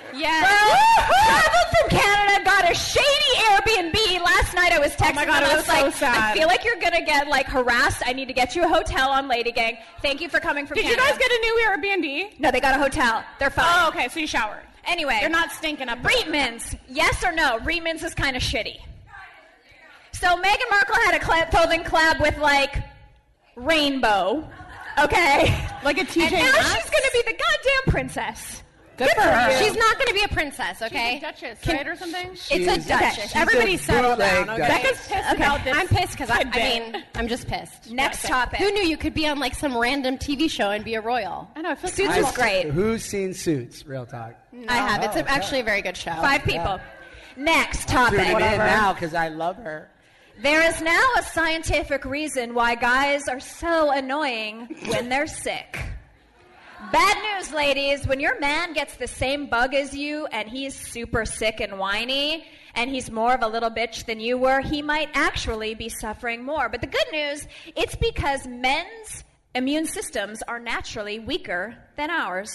[SPEAKER 6] Yes.
[SPEAKER 7] Traveled from Canada, got a shady Airbnb. Last night I was texting
[SPEAKER 3] my God,
[SPEAKER 7] them.
[SPEAKER 3] it
[SPEAKER 7] I
[SPEAKER 3] was
[SPEAKER 7] was
[SPEAKER 3] so
[SPEAKER 7] like,
[SPEAKER 3] sad.
[SPEAKER 7] I feel like you're going to get, like, harassed. I need to get you a hotel on Lady Gang. Thank you for coming from
[SPEAKER 3] Did
[SPEAKER 7] Canada.
[SPEAKER 3] you guys get a new Airbnb?
[SPEAKER 7] No, they got a hotel. They're fine.
[SPEAKER 3] Oh, okay, so you showered.
[SPEAKER 7] Anyway.
[SPEAKER 3] You're not stinking up.
[SPEAKER 7] Reitmans, yes or no? Reitmans is kind of shitty. So Meghan Markle had a clothing collab with, like, Rainbow. Okay?
[SPEAKER 3] Like a TJ
[SPEAKER 7] And now
[SPEAKER 3] Maxx?
[SPEAKER 7] she's going to be the goddamn princess.
[SPEAKER 3] Good for her.
[SPEAKER 6] She's not going to be a princess, okay?
[SPEAKER 3] She's a duchess, right, or something?
[SPEAKER 6] It's a
[SPEAKER 8] She's-
[SPEAKER 6] duchess.
[SPEAKER 8] she's
[SPEAKER 6] Everybody
[SPEAKER 8] a
[SPEAKER 6] settle
[SPEAKER 8] bootleg
[SPEAKER 6] down, okay?
[SPEAKER 8] duchess.
[SPEAKER 3] Becca's pissed about this.
[SPEAKER 6] I'm pissed because I
[SPEAKER 3] tidbit.
[SPEAKER 6] mean, I'm just pissed.
[SPEAKER 7] Next topic.
[SPEAKER 6] Who knew you could be on like some random TV show and be a royal?
[SPEAKER 3] I know, I feel like
[SPEAKER 7] Suits was great.
[SPEAKER 8] Who's seen Suits? Real talk.
[SPEAKER 6] I have. It's
[SPEAKER 8] okay.
[SPEAKER 6] actually a very good show.
[SPEAKER 7] 5 people. Next topic.
[SPEAKER 8] Tuning in now because I love her.
[SPEAKER 7] There is now a scientific reason why guys are so annoying when they're sick. Bad news, ladies. When your man gets the same bug as you and he's super sick and whiny and he's more of a little bitch than you were, he might actually be suffering more. But the good news, it's because men's immune systems are naturally weaker than ours.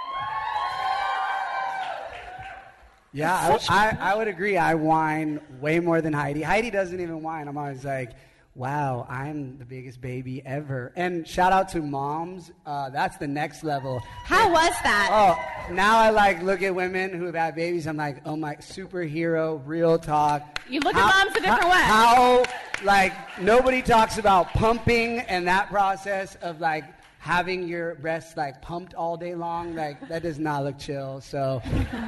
[SPEAKER 8] Yeah, I would agree. I whine way more than Heidi. Heidi doesn't even whine. I'm always like, wow, I'm the biggest baby ever. And shout out to moms. That's the next level.
[SPEAKER 6] How was that?
[SPEAKER 8] Oh, now I like look at women who have had babies. I'm like, oh my, superhero, real talk.
[SPEAKER 3] You look at moms a different way.
[SPEAKER 8] How, like, nobody talks about pumping and that process of like having your breasts like pumped all day long. Like, that does not look chill. So,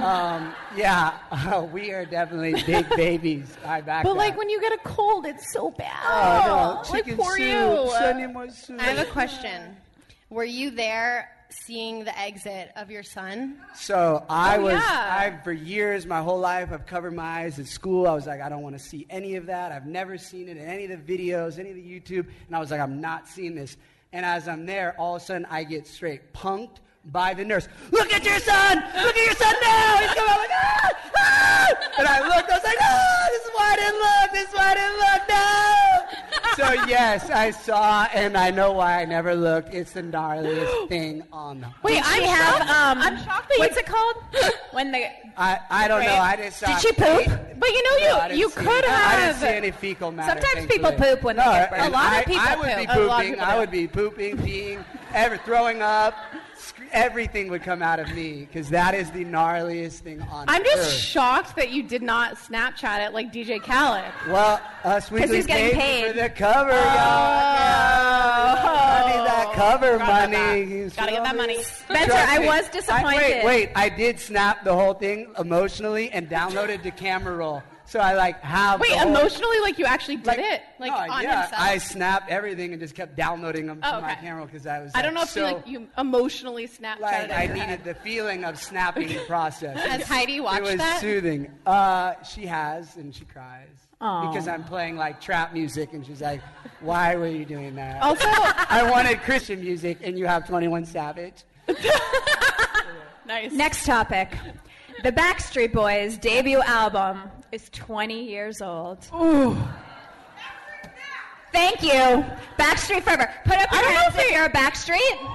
[SPEAKER 8] we are definitely big babies. I back
[SPEAKER 3] But
[SPEAKER 8] that.
[SPEAKER 3] like when you get a cold, it's so bad.
[SPEAKER 8] Oh, no,
[SPEAKER 3] like
[SPEAKER 8] chicken
[SPEAKER 3] poor
[SPEAKER 8] soup.
[SPEAKER 3] you.
[SPEAKER 8] Send me more soup.
[SPEAKER 6] I have a question. Were you there seeing the exit of your son?
[SPEAKER 8] So
[SPEAKER 3] yeah.
[SPEAKER 8] for years, my whole life, I've covered my eyes at school. I was like, I don't want to see any of that. I've never seen it in any of the videos, any of the YouTube. And I was like, I'm not seeing this. And as I'm there, all of a sudden, I get straight punked by the nurse. Look at your son! Look at your son now! He's coming out like, ah! Ah! And I looked, I was like, oh, this is why I didn't look! This is why I didn't look! No! So yes, I saw, and I know why I never looked. It's the gnarliest thing on the...
[SPEAKER 3] Wait,
[SPEAKER 7] Did she have,
[SPEAKER 3] I'm shocked that
[SPEAKER 7] what's it called? When the...
[SPEAKER 8] I don't know. I just saw.
[SPEAKER 7] Did she poop?
[SPEAKER 3] But you know,
[SPEAKER 8] No, I didn't
[SPEAKER 3] you
[SPEAKER 8] see
[SPEAKER 3] could
[SPEAKER 8] it. I didn't
[SPEAKER 3] have.
[SPEAKER 8] see any fecal matter.
[SPEAKER 7] Sometimes people
[SPEAKER 8] thankfully.
[SPEAKER 7] poop when they get birth.
[SPEAKER 8] and
[SPEAKER 6] A lot of people
[SPEAKER 8] I would be
[SPEAKER 6] poop. A lot of
[SPEAKER 8] pooping.
[SPEAKER 3] people
[SPEAKER 8] I
[SPEAKER 3] do.
[SPEAKER 8] would be pooping, peeing, throwing up. Everything would come out of me because that is the gnarliest thing on
[SPEAKER 3] I'm just
[SPEAKER 8] earth.
[SPEAKER 3] shocked that you did not Snapchat it like DJ Khaled.
[SPEAKER 8] Well, Us Weekly
[SPEAKER 7] he's getting
[SPEAKER 8] paid me
[SPEAKER 7] paid.
[SPEAKER 8] for the cover, y'all. I need that cover
[SPEAKER 3] Forgot about
[SPEAKER 8] money.
[SPEAKER 3] that.
[SPEAKER 8] You
[SPEAKER 3] Gotta get
[SPEAKER 8] feel
[SPEAKER 3] that
[SPEAKER 8] me?
[SPEAKER 3] money.
[SPEAKER 7] Spencer,
[SPEAKER 8] Trust
[SPEAKER 7] I
[SPEAKER 8] me.
[SPEAKER 7] was disappointed.
[SPEAKER 8] Wait. I did snap the whole thing emotionally and downloaded the camera roll. So I like have
[SPEAKER 3] Wait,
[SPEAKER 8] the whole,
[SPEAKER 3] emotionally, like you actually did it, like
[SPEAKER 8] no,
[SPEAKER 3] on
[SPEAKER 8] yeah,
[SPEAKER 3] himself.
[SPEAKER 8] I snapped everything and just kept downloading them to
[SPEAKER 3] Oh,
[SPEAKER 8] my
[SPEAKER 3] okay.
[SPEAKER 8] camera because I was.
[SPEAKER 3] I don't know if
[SPEAKER 8] so,
[SPEAKER 3] you emotionally Snapchatted
[SPEAKER 8] like
[SPEAKER 3] it.
[SPEAKER 8] I needed the feeling of snapping process.
[SPEAKER 6] Has Heidi watched
[SPEAKER 8] It was
[SPEAKER 6] that?
[SPEAKER 8] soothing. She has, and she cries because I'm playing like trap music, and she's like, "Why were you doing that?"
[SPEAKER 3] Also,
[SPEAKER 8] I wanted Christian music, and you have 21 Savage.
[SPEAKER 3] nice.
[SPEAKER 7] Next topic. The Backstreet Boys' debut album is 20 years old.
[SPEAKER 3] Ooh.
[SPEAKER 7] Thank you. Backstreet Forever. Put up your
[SPEAKER 3] I don't know
[SPEAKER 7] hands
[SPEAKER 3] if
[SPEAKER 7] if you're a Backstreet.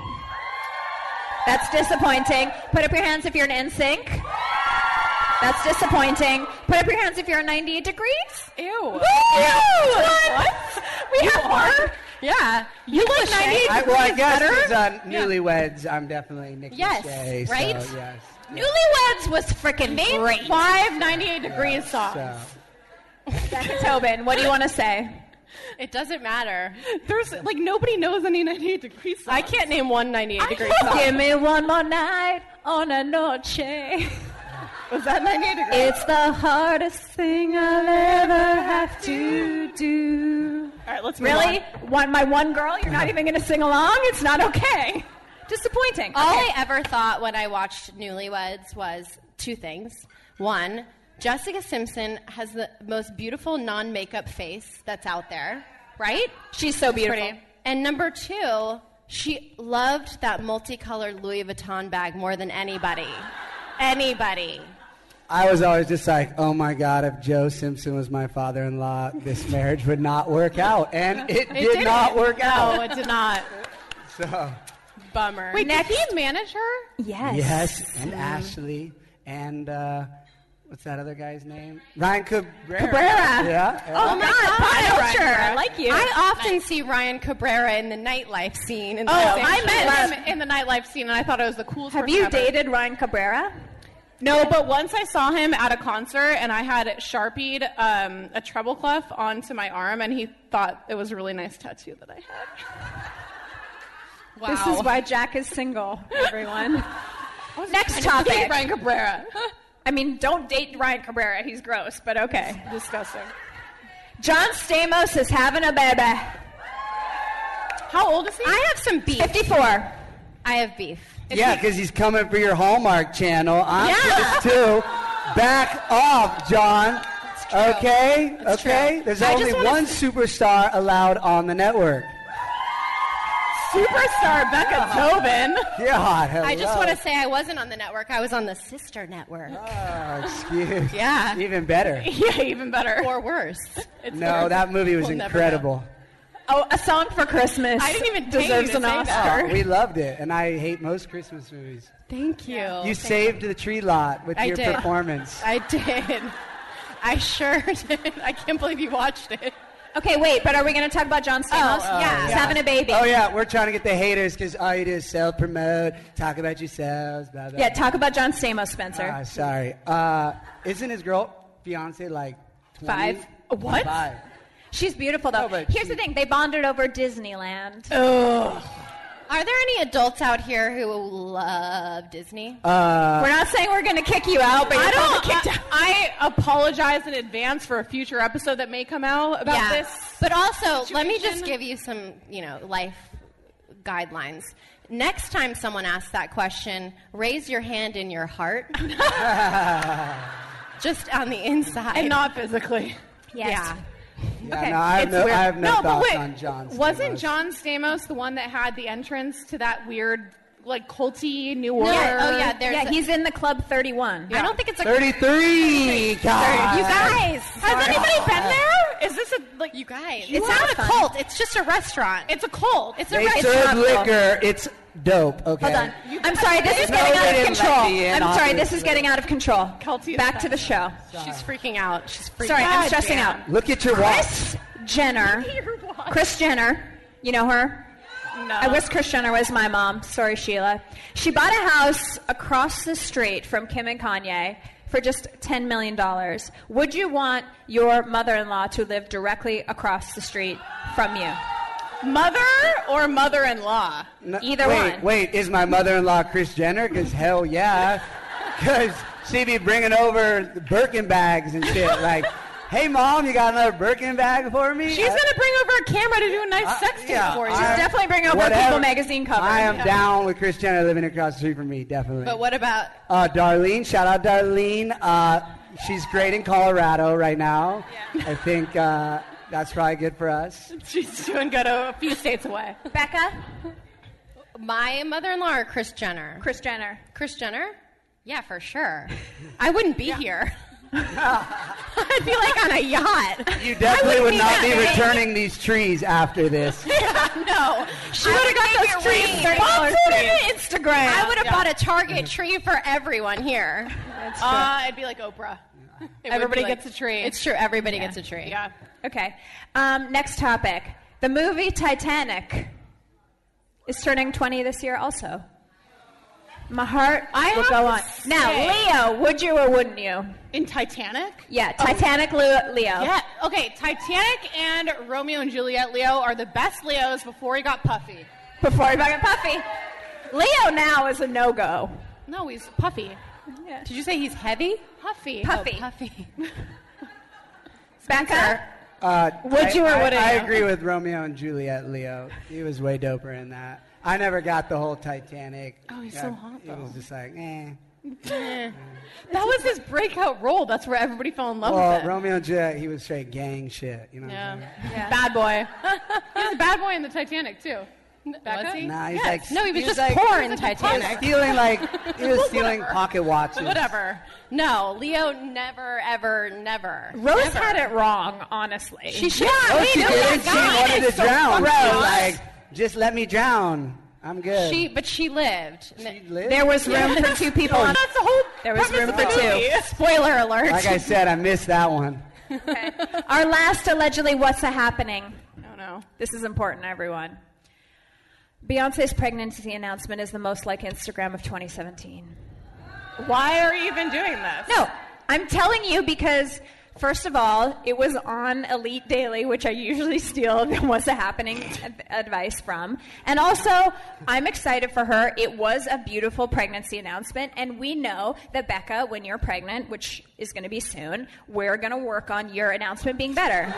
[SPEAKER 7] That's disappointing. Put up your hands if you're an NSYNC. That's disappointing. Put up your hands if you're a 98 Degrees.
[SPEAKER 3] Ew.
[SPEAKER 7] Woo!
[SPEAKER 3] What?
[SPEAKER 7] We have her.
[SPEAKER 3] Yeah. You like 98
[SPEAKER 8] I
[SPEAKER 3] degrees
[SPEAKER 8] guess
[SPEAKER 3] better?
[SPEAKER 8] as Newlyweds, I'm definitely Nick
[SPEAKER 6] Yes,
[SPEAKER 8] Lachey, so,
[SPEAKER 6] right?
[SPEAKER 8] yes.
[SPEAKER 7] Newlyweds was freaking
[SPEAKER 3] Name
[SPEAKER 7] great.
[SPEAKER 3] 5 98 degrees songs.
[SPEAKER 8] So.
[SPEAKER 7] Becca Tobin, what do you want to say?
[SPEAKER 6] It doesn't matter.
[SPEAKER 3] There's like nobody knows any 98 degrees songs.
[SPEAKER 6] I can't name one 98 degree song.
[SPEAKER 7] Give me one more night on a noche.
[SPEAKER 3] Was that 98 degrees?
[SPEAKER 7] It's the hardest thing I'll ever have to do.
[SPEAKER 3] All right, let's move
[SPEAKER 7] Really?
[SPEAKER 3] on.
[SPEAKER 7] My one girl? You're not even going to sing along? It's not okay. Disappointing.
[SPEAKER 6] All
[SPEAKER 7] Okay.
[SPEAKER 6] I ever thought when I watched Newlyweds was two things. One, Jessica Simpson has the most beautiful non-makeup face that's out there, right?
[SPEAKER 7] She's so beautiful.
[SPEAKER 6] Pretty. And number two, she loved that multicolored Louis Vuitton bag more than anybody. Anybody.
[SPEAKER 8] I was always just like, oh my God, if Joe Simpson was my father-in-law, this marriage would not work out. And it did not work out.
[SPEAKER 3] No, it did not.
[SPEAKER 8] So,
[SPEAKER 6] Bummer.
[SPEAKER 3] Wait, did he manage her?
[SPEAKER 7] Yes.
[SPEAKER 8] yes, and Ashley. and what's that other guy's name? Ryan Cabrera.
[SPEAKER 7] Cabrera.
[SPEAKER 8] Oh
[SPEAKER 7] my God, culture. I like you.
[SPEAKER 6] I often see Ryan Cabrera in the nightlife scene.
[SPEAKER 3] I met him in the nightlife scene, and I thought it was the coolest
[SPEAKER 7] Have
[SPEAKER 3] person
[SPEAKER 7] you
[SPEAKER 3] ever.
[SPEAKER 7] dated Ryan Cabrera?
[SPEAKER 3] No, but once I saw him at a concert, and I had Sharpied a treble clef onto my arm, and he thought it was a really nice tattoo that I had. Wow.
[SPEAKER 7] This is why Jack is single, everyone. Next topic.
[SPEAKER 3] Ryan Cabrera.
[SPEAKER 7] I mean, don't date Ryan Cabrera. He's gross, but okay.
[SPEAKER 3] Disgusting.
[SPEAKER 7] John Stamos is having a baby.
[SPEAKER 3] How old is he?
[SPEAKER 6] I have some beef.
[SPEAKER 7] 54.
[SPEAKER 6] I have beef.
[SPEAKER 8] Yeah, because he's coming for your Hallmark channel. I'm pissed too. Back off, John. Okay?
[SPEAKER 6] That's
[SPEAKER 8] okay?
[SPEAKER 6] true.
[SPEAKER 8] There's
[SPEAKER 6] I
[SPEAKER 8] only
[SPEAKER 6] just wanna
[SPEAKER 8] one superstar allowed on the network.
[SPEAKER 3] Superstar Becca Tobin.
[SPEAKER 8] God, hello.
[SPEAKER 6] I just want to say I wasn't on the network. I was on the sister network.
[SPEAKER 8] Oh, excuse.
[SPEAKER 6] Yeah.
[SPEAKER 8] Even better.
[SPEAKER 3] Yeah, even better.
[SPEAKER 6] Or worse.
[SPEAKER 8] No, that movie was
[SPEAKER 6] We'll never
[SPEAKER 8] incredible.
[SPEAKER 7] Oh, A Song for Christmas.
[SPEAKER 3] I didn't even pay
[SPEAKER 7] deserves
[SPEAKER 3] you to
[SPEAKER 7] an
[SPEAKER 3] say
[SPEAKER 7] Oscar.
[SPEAKER 3] that.
[SPEAKER 8] We loved it, and I hate most Christmas movies.
[SPEAKER 6] Thank you.
[SPEAKER 8] You saved the tree lot with
[SPEAKER 6] I
[SPEAKER 8] your
[SPEAKER 6] did.
[SPEAKER 8] performance.
[SPEAKER 6] I did. I sure did. I can't believe you watched it.
[SPEAKER 7] Okay, wait, but are we going to talk about John Stamos?
[SPEAKER 6] yeah.
[SPEAKER 7] He's having a baby.
[SPEAKER 8] Oh, yeah, we're trying to get the haters because all you do is self-promote, talk about yourselves, blah, blah.
[SPEAKER 7] Yeah, talk about John Stamos, Spencer.
[SPEAKER 8] Sorry. Isn't his fiance like 20?
[SPEAKER 7] 5.
[SPEAKER 3] What?
[SPEAKER 8] 5.
[SPEAKER 7] She's beautiful, though.
[SPEAKER 8] No, but
[SPEAKER 7] Here's the thing. They bonded over Disneyland.
[SPEAKER 6] Are there any adults out here who love Disney?
[SPEAKER 7] We're not saying we're going to kick you out, but you're probably kicked out.
[SPEAKER 3] I apologize in advance for a future episode that may come out about this.
[SPEAKER 6] But also, let me
[SPEAKER 3] situation.
[SPEAKER 6] just give you some, life guidelines. Next time someone asks that question, raise your hand in your heart. Just on the inside.
[SPEAKER 3] And not physically.
[SPEAKER 7] Yes.
[SPEAKER 6] Yeah.
[SPEAKER 8] Yeah,
[SPEAKER 3] Okay,
[SPEAKER 8] no, I
[SPEAKER 3] it's
[SPEAKER 8] have
[SPEAKER 3] weird.
[SPEAKER 8] no
[SPEAKER 3] but
[SPEAKER 8] thoughts
[SPEAKER 3] wait,
[SPEAKER 8] on John Stamos.
[SPEAKER 3] Wasn't John Stamos the one that had the entrance to that weird, culty New Order?
[SPEAKER 6] Yeah,
[SPEAKER 7] He's in the Club 31.
[SPEAKER 6] I don't think it's a
[SPEAKER 8] 33, God.
[SPEAKER 7] You guys.
[SPEAKER 3] Has anybody been there? Is this a,
[SPEAKER 6] You guys.
[SPEAKER 7] You
[SPEAKER 6] It's
[SPEAKER 7] are
[SPEAKER 6] not a
[SPEAKER 7] fun.
[SPEAKER 6] cult. It's just a restaurant.
[SPEAKER 3] It's a cult.
[SPEAKER 6] It's a
[SPEAKER 8] They
[SPEAKER 6] restaurant.
[SPEAKER 8] serve liquor. It's dope, okay?
[SPEAKER 7] Hold on. I'm sorry, this is
[SPEAKER 8] No,
[SPEAKER 7] getting
[SPEAKER 8] they
[SPEAKER 7] out of
[SPEAKER 8] didn't
[SPEAKER 7] control.
[SPEAKER 8] let me in,
[SPEAKER 7] I'm sorry, this is
[SPEAKER 8] obviously.
[SPEAKER 7] getting out of control.
[SPEAKER 3] Culty is
[SPEAKER 7] Back to the
[SPEAKER 3] best.
[SPEAKER 7] show.
[SPEAKER 6] She's freaking out. She's freaking
[SPEAKER 7] Sorry, I'm
[SPEAKER 6] out.
[SPEAKER 7] stressing out.
[SPEAKER 8] Look at your watch.
[SPEAKER 7] Kris Jenner. Kris Jenner. You know her?
[SPEAKER 3] No.
[SPEAKER 7] I wish Kris Jenner was my mom. Sorry, Sheila. She bought a house across the street from Kim and Kanye for just $10 million. Would you want your mother-in-law to live directly across the street from you?
[SPEAKER 3] Mother or mother-in-law?
[SPEAKER 7] Either one.
[SPEAKER 8] Wait, is my mother-in-law Kris Jenner? Because hell yeah. Because she'd be bringing over the Birkin bags and shit. Like, hey, Mom, you got another Birkin bag for me?
[SPEAKER 3] She's going to bring over a camera to do a nice sex tape
[SPEAKER 8] yeah,
[SPEAKER 3] for you.
[SPEAKER 7] She's definitely bringing over a
[SPEAKER 8] whatever.
[SPEAKER 7] People magazine cover.
[SPEAKER 8] I am down with Kris Jenner living across the street from me, definitely.
[SPEAKER 6] But what about...
[SPEAKER 8] Darlene, shout out Darlene. She's great in Colorado right now.
[SPEAKER 3] Yeah.
[SPEAKER 8] I think that's probably good for us.
[SPEAKER 3] She's doing good a few states away.
[SPEAKER 7] Becca?
[SPEAKER 6] My mother-in-law or Kris Jenner?
[SPEAKER 7] Kris Jenner.
[SPEAKER 6] Kris Jenner? Yeah, for sure. I wouldn't be here. I'd be like on a yacht.
[SPEAKER 8] You definitely would not be
[SPEAKER 6] there.
[SPEAKER 8] returning these trees after this.
[SPEAKER 6] No.
[SPEAKER 7] She would have got those trees $30 to Instagram.
[SPEAKER 6] I would have bought a Target tree for everyone here.
[SPEAKER 3] It'd be like Oprah.
[SPEAKER 6] It would
[SPEAKER 3] Everybody
[SPEAKER 6] be like-
[SPEAKER 3] gets a tree.
[SPEAKER 6] It's true. Everybody gets a tree.
[SPEAKER 3] Yeah.
[SPEAKER 7] Okay. Next topic. The movie Titanic is turning 20 this year also. My heart will go on. Now, Leo, would you or wouldn't you?
[SPEAKER 3] In Titanic?
[SPEAKER 7] Yeah, Titanic, Leo.
[SPEAKER 3] Yeah. Okay, Titanic and Romeo and Juliet Leo are the best Leos before he got puffy.
[SPEAKER 7] Before he got puffy. Leo now is a no-go.
[SPEAKER 3] No, he's puffy.
[SPEAKER 7] Yeah.
[SPEAKER 6] Did you say he's heavy?
[SPEAKER 3] Puffy.
[SPEAKER 7] Puffy.
[SPEAKER 6] Oh, puffy.
[SPEAKER 7] Becca?
[SPEAKER 8] Would
[SPEAKER 7] you or wouldn't
[SPEAKER 8] I
[SPEAKER 7] you?
[SPEAKER 8] agree with Romeo and Juliet, Leo. He was way doper in that. I never got the whole Titanic.
[SPEAKER 3] Oh, he's so hot,
[SPEAKER 8] It
[SPEAKER 3] though.
[SPEAKER 8] was just like,
[SPEAKER 3] That was his breakout role. That's where everybody fell in love with
[SPEAKER 8] Well,
[SPEAKER 3] him.
[SPEAKER 8] Romeo and Juliet, he was straight gang shit. You know what
[SPEAKER 3] Yeah.
[SPEAKER 8] I'm saying?
[SPEAKER 3] Bad boy. He was a bad boy in the Titanic, too.
[SPEAKER 6] Was he?
[SPEAKER 8] Nah, he's
[SPEAKER 3] Yes.
[SPEAKER 8] like
[SPEAKER 6] No, he was just
[SPEAKER 8] like,
[SPEAKER 6] poor in
[SPEAKER 8] he was
[SPEAKER 6] Titanic.
[SPEAKER 8] stealing pocket watches.
[SPEAKER 3] Whatever.
[SPEAKER 6] No, Leo never, ever, never.
[SPEAKER 7] Rose
[SPEAKER 6] never.
[SPEAKER 7] had it wrong, honestly.
[SPEAKER 6] She should.
[SPEAKER 8] Oh, she didn't. She wanted to drown. She was
[SPEAKER 7] Rose.
[SPEAKER 8] like, just let me drown. I'm good.
[SPEAKER 3] But she lived.
[SPEAKER 8] She lived?
[SPEAKER 7] There was room for 2 people.
[SPEAKER 3] That's the whole
[SPEAKER 7] There was
[SPEAKER 3] premise
[SPEAKER 7] room
[SPEAKER 3] of
[SPEAKER 7] for
[SPEAKER 3] the
[SPEAKER 7] 2.
[SPEAKER 3] movie.
[SPEAKER 7] Spoiler alert.
[SPEAKER 8] Like I said, I missed that one.
[SPEAKER 7] Okay. Our last allegedly what's happening.
[SPEAKER 3] Oh, no.
[SPEAKER 7] This is important, everyone. Beyonce's pregnancy announcement is the most like Instagram of 2017.
[SPEAKER 3] Why are you even doing this?
[SPEAKER 7] No, I'm telling you because, first of all, it was on Elite Daily, which I usually steal the what's happening advice from. And also, I'm excited for her. It was a beautiful pregnancy announcement. And we know that, Becca, when you're pregnant, which is going to be soon, we're going to work on your announcement being better.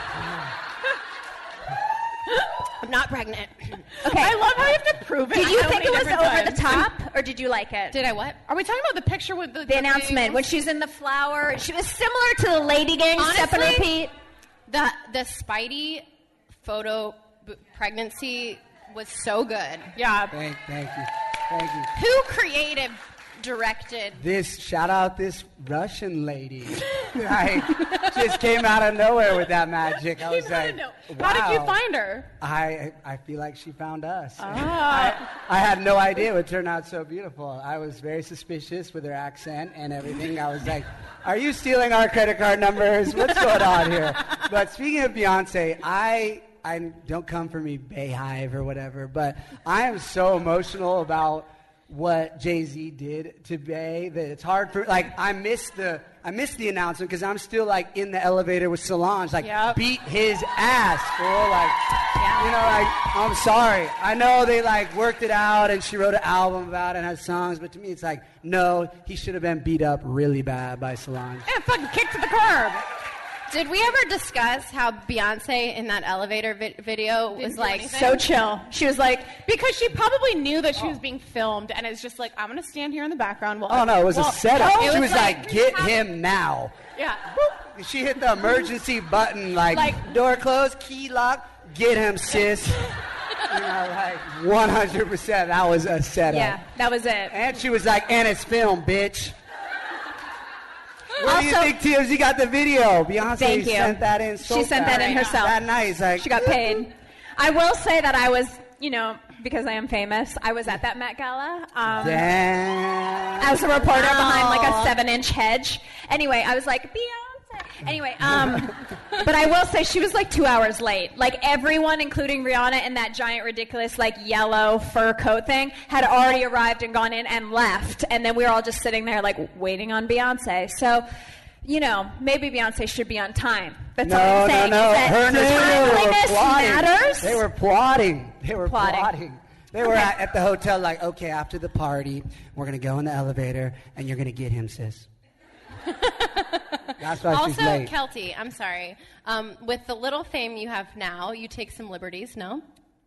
[SPEAKER 6] I'm not pregnant.
[SPEAKER 7] Okay.
[SPEAKER 3] I love how you have to prove it.
[SPEAKER 7] Did you
[SPEAKER 3] so
[SPEAKER 7] think
[SPEAKER 3] many
[SPEAKER 7] it was
[SPEAKER 3] different
[SPEAKER 7] over the
[SPEAKER 3] times.
[SPEAKER 7] top, or did you like it?
[SPEAKER 6] Did I what?
[SPEAKER 3] Are we talking about the picture with the
[SPEAKER 7] announcement
[SPEAKER 3] things?
[SPEAKER 7] when she's in the flower? She was similar to the Lady Gang Step and
[SPEAKER 6] Honestly,
[SPEAKER 7] Repeat.
[SPEAKER 6] The Spidey photo pregnancy was so good.
[SPEAKER 3] Yeah.
[SPEAKER 8] Thank you. Thank you.
[SPEAKER 6] Who creative directed?
[SPEAKER 8] Shout out this Russian lady. Like, just came out of nowhere with that magic. I was like, wow.
[SPEAKER 3] How did you find her?
[SPEAKER 8] I feel like she found us.
[SPEAKER 3] Ah.
[SPEAKER 8] I had no idea it would turn out so beautiful. I was very suspicious with her accent and everything. I was like, are you stealing our credit card numbers? What's going on here? But speaking of Beyonce, I don't come for me, Bayhive or whatever, but I am so emotional about what Jay-Z did to Bey that it's hard for, like, I missed the announcement because I'm still, like, in the elevator with Solange, like, beat his ass, fool, like, you know, like, I'm sorry. I know they, like, worked it out and she wrote an album about it and has songs, but to me it's like, no, he should have been beat up really bad by Solange.
[SPEAKER 3] Yeah, fucking kicked to the curb.
[SPEAKER 6] Did we ever discuss how Beyonce in that elevator video was like
[SPEAKER 7] So chill. She was like,
[SPEAKER 3] Because she probably knew that she was being filmed, and it's just like, I'm going to stand here in the background while...
[SPEAKER 8] Oh, no, it was a setup.
[SPEAKER 6] it
[SPEAKER 8] She
[SPEAKER 6] was
[SPEAKER 8] was like, get him now.
[SPEAKER 3] Yeah.
[SPEAKER 8] Boop. She hit the emergency button, like door closed, key lock, get him, sis. You know, like 100%. That was a setup.
[SPEAKER 7] yeah, that was it.
[SPEAKER 8] And she was like, and it's film, bitch. Where do you think TMZ got the video? Beyonce
[SPEAKER 7] Thank you.
[SPEAKER 8] sent that in so
[SPEAKER 7] She sent that in herself.
[SPEAKER 8] That night, like,
[SPEAKER 7] She got paid. I will say that I was, you know, because I am famous, I was at that Met Gala.
[SPEAKER 8] Damn.
[SPEAKER 7] As a reporter behind like a 7-inch hedge. Anyway, I was like, Beyonce. Anyway, but I will say she was like 2 hours late. Like everyone, including Rihanna in that giant, ridiculous, like yellow fur coat thing, had already arrived and gone in and left. And then we were all just sitting there like waiting on Beyonce. So, you know, maybe Beyonce should be on time. That's all I'm saying.
[SPEAKER 8] No.
[SPEAKER 7] Is that
[SPEAKER 8] Her and Taylor were
[SPEAKER 7] timeliness
[SPEAKER 8] plotting.
[SPEAKER 7] matters.
[SPEAKER 8] They were plotting. They were
[SPEAKER 7] Plotting.
[SPEAKER 8] plotting. They were at the hotel like, okay, after the party, we're going to go in the elevator, and you're going to get him, sis. That's why she's
[SPEAKER 6] Also,
[SPEAKER 8] late.
[SPEAKER 6] Kelty, I'm sorry. With the little fame you have now, you take some liberties, no?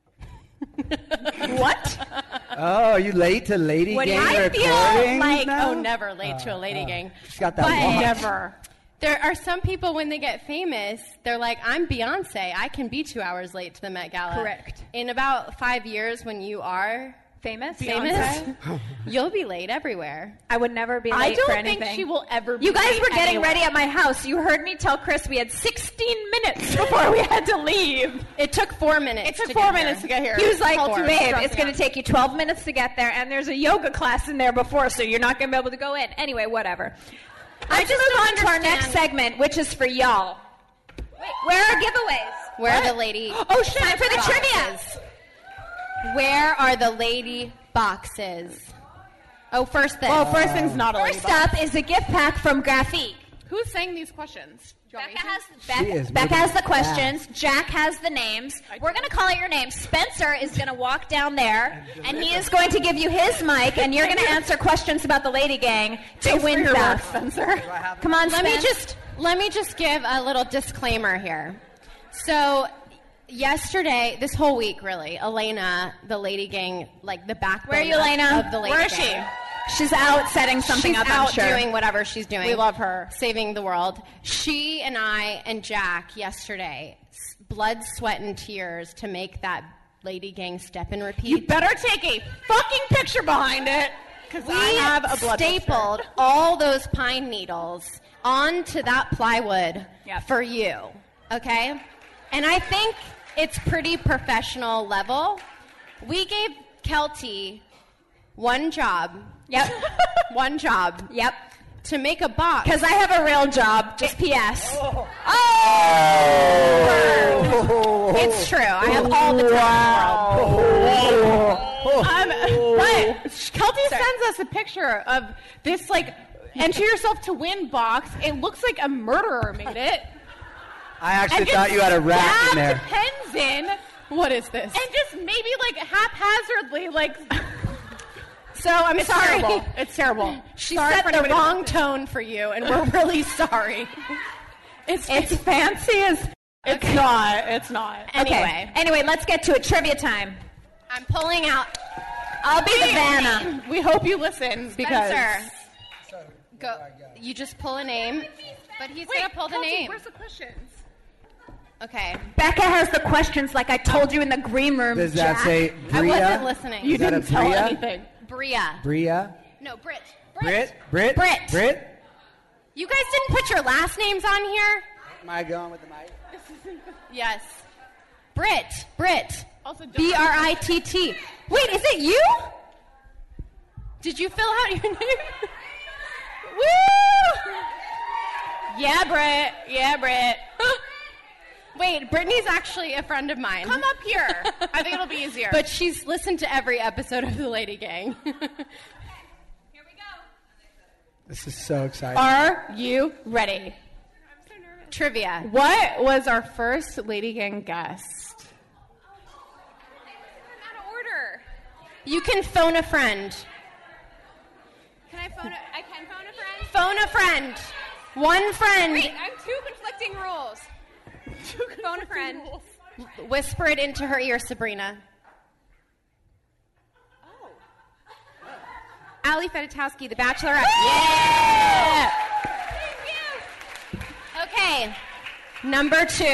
[SPEAKER 7] What?
[SPEAKER 8] Oh, are you late to Lady
[SPEAKER 7] What do
[SPEAKER 8] Gang
[SPEAKER 7] I feel
[SPEAKER 8] recordings
[SPEAKER 7] like-
[SPEAKER 8] now?
[SPEAKER 6] Oh, never late to a lady gang.
[SPEAKER 8] She's got that
[SPEAKER 6] But
[SPEAKER 8] watch.
[SPEAKER 3] Never.
[SPEAKER 6] There are some people, when they get famous, they're like, I'm Beyonce. I can be 2 hours late to the Met Gala.
[SPEAKER 7] Correct.
[SPEAKER 6] In about 5 years, when you are
[SPEAKER 7] Famous?
[SPEAKER 6] you'll be late everywhere.
[SPEAKER 7] I would never be late
[SPEAKER 3] I
[SPEAKER 7] for
[SPEAKER 3] don't
[SPEAKER 7] anything.
[SPEAKER 3] think she will ever be
[SPEAKER 7] You guys
[SPEAKER 3] late
[SPEAKER 7] were getting
[SPEAKER 3] anywhere.
[SPEAKER 7] ready at my house. You heard me tell Chris we had 16 minutes before we had to leave.
[SPEAKER 6] It took 4 minutes.
[SPEAKER 3] It took
[SPEAKER 6] to
[SPEAKER 3] 4
[SPEAKER 6] get
[SPEAKER 3] minutes
[SPEAKER 6] here.
[SPEAKER 3] to get here.
[SPEAKER 7] He was like,
[SPEAKER 3] Culture
[SPEAKER 7] babe,
[SPEAKER 3] stressing
[SPEAKER 7] it's going
[SPEAKER 3] out.
[SPEAKER 7] to take you 12 minutes to get there, and there's a yoga class in there before, so you're not going to be able to go in. Anyway, whatever. I just move on to our next segment, which is for y'all. Wait, where are giveaways?
[SPEAKER 6] Where are the lady
[SPEAKER 7] Oh, shit, time for the trivia.
[SPEAKER 6] boxes? Where are the lady boxes? Oh, first thing.
[SPEAKER 3] Well, first thing's not a lady
[SPEAKER 7] First
[SPEAKER 3] box.
[SPEAKER 7] up is a gift pack from Graphique.
[SPEAKER 3] Who's saying these questions? Do you want me to?
[SPEAKER 7] Becca has the questions. Jack has the names. We're going to call out your names. Spencer is going to walk down there, and he is going to give you his mic, and you're going to answer questions about the Lady Gang to
[SPEAKER 3] Thanks
[SPEAKER 7] win
[SPEAKER 3] for your work,
[SPEAKER 7] stuff.
[SPEAKER 3] Spencer.
[SPEAKER 7] Come on,
[SPEAKER 6] Let me just give a little disclaimer here. So, yesterday, this whole week, really, Elena, the Lady Gang, like the backbone
[SPEAKER 7] Where are you, Elena?
[SPEAKER 6] of the Lady
[SPEAKER 7] Where is
[SPEAKER 6] Gang.
[SPEAKER 7] She's out setting something
[SPEAKER 6] She's
[SPEAKER 7] up,
[SPEAKER 6] out
[SPEAKER 7] I'm sure.
[SPEAKER 6] doing whatever she's doing.
[SPEAKER 3] We love her.
[SPEAKER 6] Saving the world. She and I and Jack yesterday, blood, sweat, and tears to make that Lady Gang step and repeat.
[SPEAKER 3] You better take a fucking picture behind it, because I have a blood
[SPEAKER 6] stapled
[SPEAKER 3] picture.
[SPEAKER 6] all those pine needles onto that plywood
[SPEAKER 7] Yep.
[SPEAKER 6] for you, okay? And I think it's pretty professional level. We gave Kelty one job.
[SPEAKER 7] Yep.
[SPEAKER 6] One job.
[SPEAKER 7] Yep.
[SPEAKER 6] To make a box.
[SPEAKER 7] Because I have a real job. Just P.S.
[SPEAKER 6] Oh!
[SPEAKER 8] Oh.
[SPEAKER 6] It's true. I have all the time in the world.
[SPEAKER 3] But Kelty sends us a picture of this, like, enter yourself to win box. It looks like a murderer made it.
[SPEAKER 8] I actually thought you had a rat in there.
[SPEAKER 3] Pens in.
[SPEAKER 6] What is this?
[SPEAKER 3] And just maybe, like, haphazardly, like...
[SPEAKER 6] So I'm sorry.
[SPEAKER 3] Terrible. It's terrible.
[SPEAKER 6] She set the wrong tone for you, and we're really sorry.
[SPEAKER 7] It's fancy as...
[SPEAKER 3] It's not. It's not.
[SPEAKER 7] Anyway, let's get to it. Trivia time.
[SPEAKER 6] I'm pulling out.
[SPEAKER 7] I'll be the Vanna.
[SPEAKER 3] We hope you listen because...
[SPEAKER 6] Spencer, go. You just pull a name, but he's going to pull the name.
[SPEAKER 3] Where's the questions?
[SPEAKER 6] Okay.
[SPEAKER 7] Becca has the questions like I told you in the green room,
[SPEAKER 8] Does that
[SPEAKER 7] Jack.
[SPEAKER 8] say Bria?
[SPEAKER 6] I wasn't listening.
[SPEAKER 3] You
[SPEAKER 8] Is that
[SPEAKER 3] didn't
[SPEAKER 8] a
[SPEAKER 3] tell
[SPEAKER 8] Bria?
[SPEAKER 3] anything.
[SPEAKER 6] Bria.
[SPEAKER 8] Bria?
[SPEAKER 6] No, Brit.
[SPEAKER 8] Brit?
[SPEAKER 6] You guys didn't put your last names on here?
[SPEAKER 8] Am I going with the mic?
[SPEAKER 6] Yes. Brit.
[SPEAKER 3] Also, don't-
[SPEAKER 6] B-R-I-T-T. Wait, is it you? Did you fill out your name?
[SPEAKER 3] Woo! Yeah, Brit.
[SPEAKER 6] Wait, Brittany's actually a friend of mine.
[SPEAKER 3] Come up here. I think it'll be easier.
[SPEAKER 6] But she's listened to every episode of The Lady Gang.
[SPEAKER 3] Here we go.
[SPEAKER 8] This is so exciting.
[SPEAKER 3] Are you ready?
[SPEAKER 6] I'm so nervous. Trivia.
[SPEAKER 3] What was our first Lady Gang guest?
[SPEAKER 6] I'm out of order. You can phone a friend.
[SPEAKER 9] Can I phone I can phone a friend?
[SPEAKER 6] Phone a friend. One friend.
[SPEAKER 9] Wait, I'm two conflicting rules. Phone a friend.
[SPEAKER 6] Whisper it into her ear, Sabrina.
[SPEAKER 9] Oh. Ali Fedotowsky, The Bachelorette.
[SPEAKER 6] Yeah!
[SPEAKER 9] Thank you.
[SPEAKER 6] Okay. Number 2.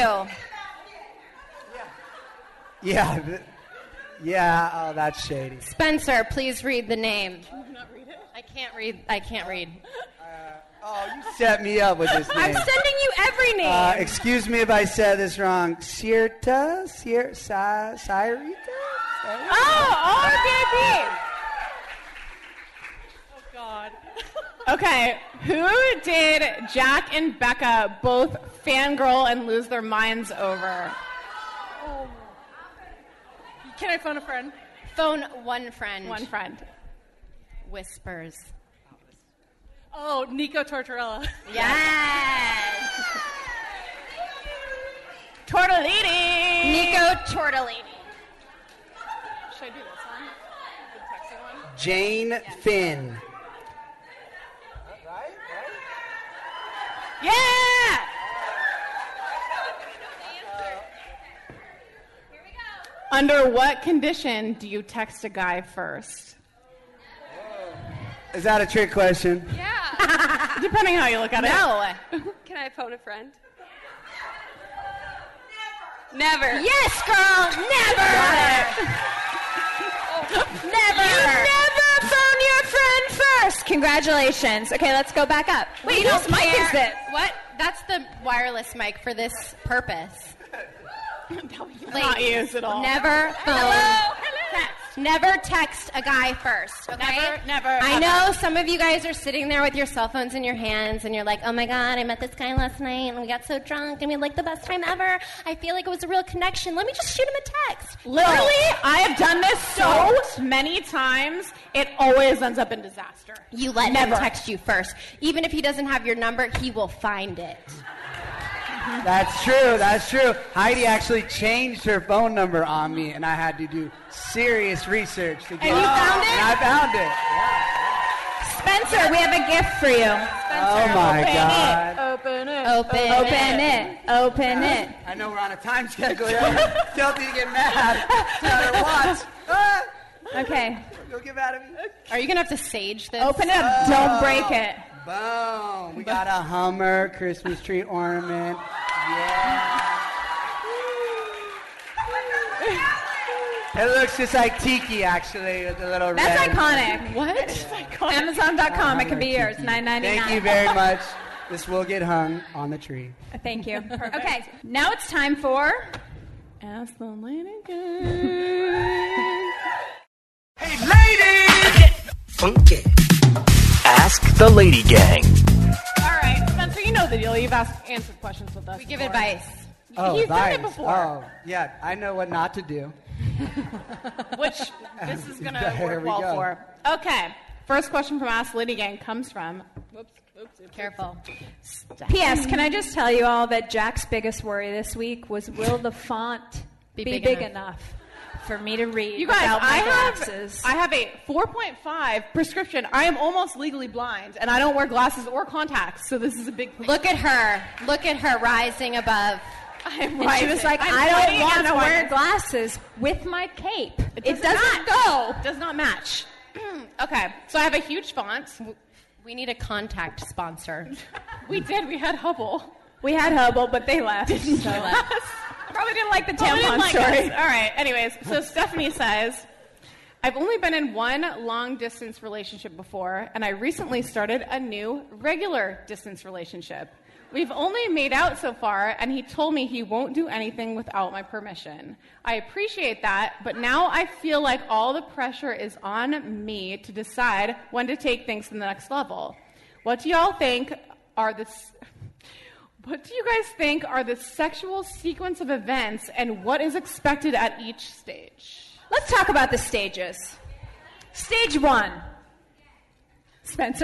[SPEAKER 8] Yeah, oh, that's shady.
[SPEAKER 6] Spencer, please read the name. Can you not read it? I can't read.
[SPEAKER 8] Oh, you set me up with this name.
[SPEAKER 6] I'm sending you every name.
[SPEAKER 8] Excuse me if I said this wrong. Sirita? Sirita?
[SPEAKER 3] Oh, RBIP. Oh, God. Okay, who did Jack and Becca both fangirl and lose their minds over? Oh. Can I phone a friend?
[SPEAKER 6] Phone one friend.
[SPEAKER 3] One friend.
[SPEAKER 6] Whispers.
[SPEAKER 3] Oh, Nico Tortorella.
[SPEAKER 6] Yes.
[SPEAKER 3] Tortellini.
[SPEAKER 6] Nico Tortellini.
[SPEAKER 3] Should I do this one? The texting one?
[SPEAKER 8] Jane Finn.
[SPEAKER 3] Yeah! Under what condition do you text a guy first?
[SPEAKER 8] Is that a trick question?
[SPEAKER 9] Yeah.
[SPEAKER 3] Depending how you look at it.
[SPEAKER 6] No.
[SPEAKER 9] Can I phone a friend? Never.
[SPEAKER 6] Yes, girl. Never. Never.
[SPEAKER 7] You never phone your friend first. Congratulations. Okay, let's go back up. Wait, whose mic is this?
[SPEAKER 6] What? That's the wireless mic for this purpose.
[SPEAKER 3] Not used at all.
[SPEAKER 6] Never phone.
[SPEAKER 9] Hello.
[SPEAKER 6] Text. Never text a guy first, okay?
[SPEAKER 3] Never.
[SPEAKER 6] I know some of you guys are sitting there with your cell phones in your hands and you're like, oh my God, I met this guy last night and we got so drunk and we had like the best time ever. I feel like it was a real connection. Let me just shoot him a text.
[SPEAKER 3] Literally, I have done this so many times, it always ends up in disaster.
[SPEAKER 6] You let
[SPEAKER 3] Never.
[SPEAKER 6] him text you first. Even if he doesn't have your number, he will find it.
[SPEAKER 8] That's true. Heidi actually changed her phone number on me, and I had to do serious research to get
[SPEAKER 6] And you found it?
[SPEAKER 8] And I found it.
[SPEAKER 7] Spencer, we have a gift for you.
[SPEAKER 8] Oh my God.
[SPEAKER 3] Open it.
[SPEAKER 7] Open it.
[SPEAKER 8] I know we're on a time schedule. Tell me to get mad. Tell her what?
[SPEAKER 7] Okay.
[SPEAKER 8] Go get mad at me.
[SPEAKER 6] Are you going to have to sage this?
[SPEAKER 7] Open it up. Don't break it.
[SPEAKER 8] Boom. We got a Hummer Christmas tree ornament. Yeah. It looks just like Tiki, actually, with the little
[SPEAKER 7] That's
[SPEAKER 8] red.
[SPEAKER 7] iconic.
[SPEAKER 6] What?
[SPEAKER 7] Amazon.com. It can be yours. $9.99.
[SPEAKER 8] Thank you very much. This will get hung on the tree.
[SPEAKER 7] Thank you. Okay. Now it's time for...
[SPEAKER 3] Ask the lady girl.
[SPEAKER 5] Hey, ladies! Funky. Ask the Lady Gang.
[SPEAKER 3] All right, Spencer, you know the deal. You've answered questions with us.
[SPEAKER 6] We give
[SPEAKER 3] before.
[SPEAKER 6] advice.
[SPEAKER 3] He's done it before.
[SPEAKER 8] Oh, yeah. I know what not to do.
[SPEAKER 3] Which this is going to
[SPEAKER 8] There
[SPEAKER 3] work
[SPEAKER 8] we
[SPEAKER 3] well
[SPEAKER 8] go.
[SPEAKER 3] for. Okay. First question from Ask the Lady Gang comes from...
[SPEAKER 6] Careful.
[SPEAKER 7] P.S. Can I just tell you all that Jack's biggest worry this week was, will the font be big enough for me to read
[SPEAKER 3] You guys,
[SPEAKER 7] without my
[SPEAKER 3] I
[SPEAKER 7] glasses?
[SPEAKER 3] have a 4.5 prescription. I am almost legally blind, and I don't wear glasses or contacts, so this is a big thing.
[SPEAKER 6] Look at her. Look at her rising above.
[SPEAKER 7] And she was like, I don't want to wear glasses with my cape. It doesn't go.
[SPEAKER 3] Does not match. Okay, so I have a huge font.
[SPEAKER 6] We need a contact sponsor.
[SPEAKER 3] We did. We had Hubble.
[SPEAKER 7] We had Hubble, but they left.
[SPEAKER 3] Probably didn't like the
[SPEAKER 7] Probably
[SPEAKER 3] tampon
[SPEAKER 7] didn't like
[SPEAKER 3] story.
[SPEAKER 7] us.
[SPEAKER 3] All right. Anyways, so Stephanie says, I've only been in one long-distance relationship before, and I recently started a new regular distance relationship. We've only made out so far, and he told me he won't do anything without my permission. I appreciate that, but now I feel like all the pressure is on me to decide when to take things to the next level. What do y'all think are the... What do you guys think are the sexual sequence of events, and what is expected at each stage?
[SPEAKER 7] Let's talk about the stages. Stage 1. Spencer?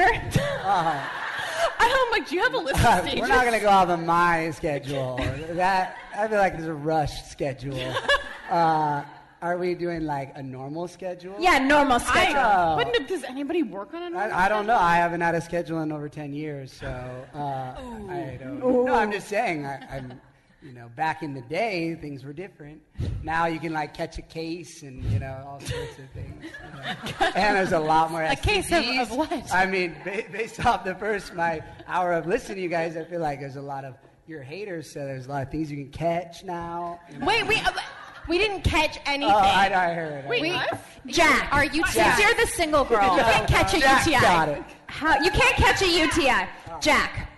[SPEAKER 3] I'm like, do you have a list of stages?
[SPEAKER 8] We're not going to go off of my schedule. That I feel like it's a rushed schedule. Are we doing like a normal schedule?
[SPEAKER 7] Yeah, normal schedule.
[SPEAKER 3] But does anybody work on a normal
[SPEAKER 8] I don't know. I haven't had a schedule in over 10 years, so I don't know. No, I'm just saying. I'm, back in the day, things were different. Now you can like catch a case and all sorts of things. And there's a lot more.
[SPEAKER 6] A case of what?
[SPEAKER 8] I mean, based off my hour of listening to you guys, I feel like there's a lot of you're haters, so there's a lot of things you can catch now.
[SPEAKER 6] Wait, we didn't catch anything.
[SPEAKER 8] Oh, I heard it.
[SPEAKER 3] Wait, what?
[SPEAKER 7] Jack,
[SPEAKER 6] Are you
[SPEAKER 7] since you're the single girl, you can't catch a
[SPEAKER 8] Jack
[SPEAKER 7] UTI.
[SPEAKER 8] got it.
[SPEAKER 7] You can't catch a UTI. Jack,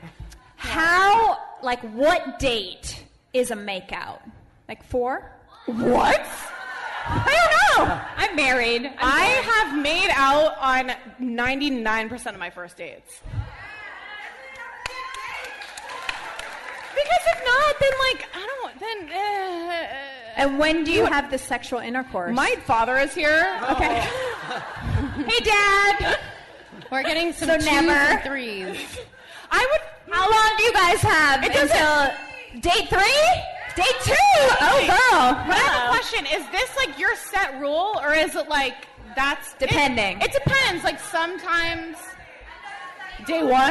[SPEAKER 7] what date is a makeout? Like 4?
[SPEAKER 3] What?
[SPEAKER 7] I don't know. I'm married.
[SPEAKER 3] I have made out on 99% of my first dates. Because if not, then
[SPEAKER 7] And when do you have the sexual intercourse?
[SPEAKER 3] my father is here.
[SPEAKER 7] Okay. Hey, Dad.
[SPEAKER 6] We're getting some
[SPEAKER 7] So
[SPEAKER 6] 2s
[SPEAKER 7] never.
[SPEAKER 6] and 3s.
[SPEAKER 7] How long do you guys have until date 3? Date 2? Oh, girl.
[SPEAKER 3] But I have a question. Is this like your set rule, or is it like that's...
[SPEAKER 7] Depending.
[SPEAKER 3] It depends. Like sometimes... Day 1?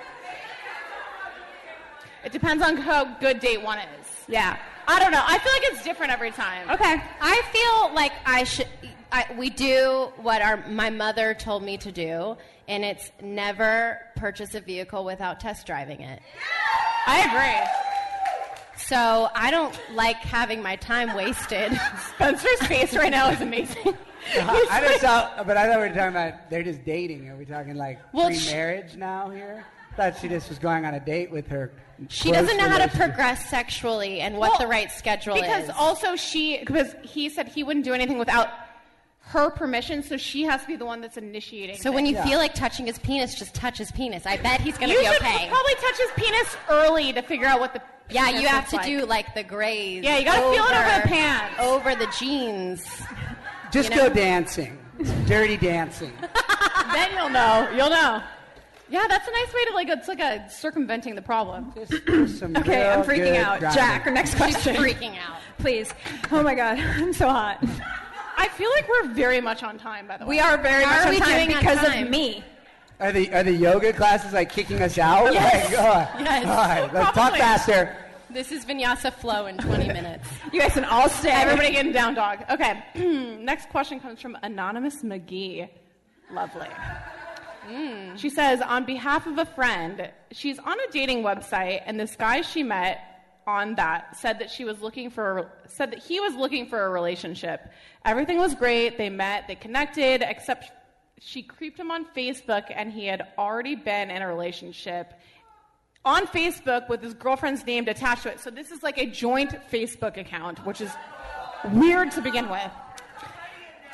[SPEAKER 3] It depends on how good date 1 is.
[SPEAKER 7] Yeah.
[SPEAKER 3] I don't know. I feel like it's different every time.
[SPEAKER 7] Okay.
[SPEAKER 6] I feel like we do what my mother told me to do, and it's never purchase a vehicle without test driving it.
[SPEAKER 3] I agree.
[SPEAKER 6] So I don't like having my time wasted.
[SPEAKER 3] Spencer's face right now is amazing.
[SPEAKER 8] I just thought, but I thought we were talking about they're just dating. Are we talking like pre-marriage now here? I thought she just was going on a date with her.
[SPEAKER 6] She doesn't know how to progress sexually and what the right schedule is.
[SPEAKER 3] Because also because he said he wouldn't do anything without her permission, so she has to be the one that's initiating.
[SPEAKER 6] So when you feel like touching his penis, just touch his penis. I bet he's going to
[SPEAKER 3] you
[SPEAKER 6] be okay.
[SPEAKER 3] You should probably touch his penis early to figure out what the
[SPEAKER 6] Yeah,
[SPEAKER 3] penis
[SPEAKER 6] you have
[SPEAKER 3] looks
[SPEAKER 6] to do like the graze.
[SPEAKER 3] Yeah, you got to feel it over the pants.
[SPEAKER 6] Over the jeans.
[SPEAKER 8] Just go dancing. Dirty dancing.
[SPEAKER 3] Then you'll know. You'll know. Yeah, that's a nice way to it's like a circumventing the problem.
[SPEAKER 8] Just some
[SPEAKER 7] Okay, I'm
[SPEAKER 8] real
[SPEAKER 7] freaking
[SPEAKER 8] good
[SPEAKER 7] out.
[SPEAKER 8] driving.
[SPEAKER 7] Jack, next question.
[SPEAKER 6] She's freaking out.
[SPEAKER 7] Please. Oh my God, I'm so hot.
[SPEAKER 3] I feel like we're very much on time, by the way.
[SPEAKER 7] We are very
[SPEAKER 6] How
[SPEAKER 7] much
[SPEAKER 6] are
[SPEAKER 7] on
[SPEAKER 6] we
[SPEAKER 7] time
[SPEAKER 6] doing on
[SPEAKER 7] because
[SPEAKER 6] time?
[SPEAKER 7] of me.
[SPEAKER 8] Are the yoga classes like kicking us out?
[SPEAKER 6] Yes.
[SPEAKER 8] Like, oh.
[SPEAKER 6] Yes.
[SPEAKER 8] All right, let's talk
[SPEAKER 3] Probably.
[SPEAKER 8] faster.
[SPEAKER 6] This is Vinyasa Flow in 20 minutes.
[SPEAKER 7] You guys can all stay.
[SPEAKER 3] Everybody getting down, dog. Okay. Next question comes from Anonymous McGee. Lovely. She says, on behalf of a friend, she's on a dating website, and this guy she met on that said that he was looking for a relationship. Everything was great. They met, they connected, except she creeped him on Facebook, and he had already been in a relationship on Facebook with his girlfriend's name attached to it. So this is like a joint Facebook account, which is weird to begin with.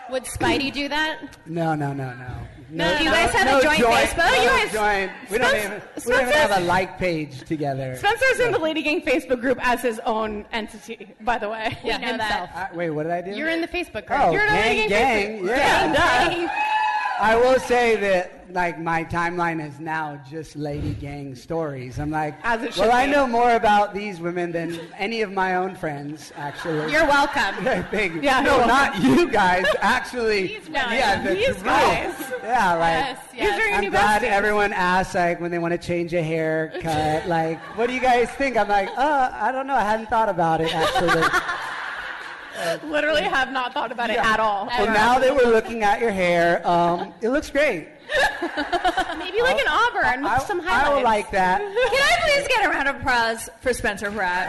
[SPEAKER 6] Would Spidey do that?
[SPEAKER 8] No.
[SPEAKER 7] No, you guys have a joint Facebook?
[SPEAKER 8] No
[SPEAKER 7] You guys-
[SPEAKER 8] joint. We don't even have a like page together.
[SPEAKER 3] Spencer's in the Lady Gang Facebook group as his own entity, by the way.
[SPEAKER 6] Yeah, know
[SPEAKER 3] himself.
[SPEAKER 8] Wait, what did I do?
[SPEAKER 6] You're in the Facebook group.
[SPEAKER 8] Oh,
[SPEAKER 6] You're in the Lady
[SPEAKER 8] gang. Yeah. I will say that, like, my timeline is now just Lady Gang stories. I'm like,
[SPEAKER 3] As it should
[SPEAKER 8] well, I
[SPEAKER 3] be.
[SPEAKER 8] know more about these women than any of my own friends, actually.
[SPEAKER 6] You're welcome.
[SPEAKER 8] Big.
[SPEAKER 3] Yeah,
[SPEAKER 8] no,
[SPEAKER 3] you're
[SPEAKER 8] not you guys. Actually,
[SPEAKER 3] These guys.
[SPEAKER 8] yeah, the
[SPEAKER 3] These
[SPEAKER 8] group.
[SPEAKER 3] guys.
[SPEAKER 8] Yeah, like.
[SPEAKER 6] Yes, yes.
[SPEAKER 3] These are your
[SPEAKER 8] I'm
[SPEAKER 3] new
[SPEAKER 8] glad
[SPEAKER 3] besties.
[SPEAKER 8] everyone asks, like, when they want to change a haircut, like, what do you guys think? I'm like, I don't know. I hadn't thought about it, actually.
[SPEAKER 3] Literally have not thought about it at all.
[SPEAKER 8] Well, now that we're looking at your hair, it looks great.
[SPEAKER 3] Maybe like an auburn with some highlights.
[SPEAKER 8] I would like that.
[SPEAKER 7] Can I please get a round of applause for Spencer Pratt?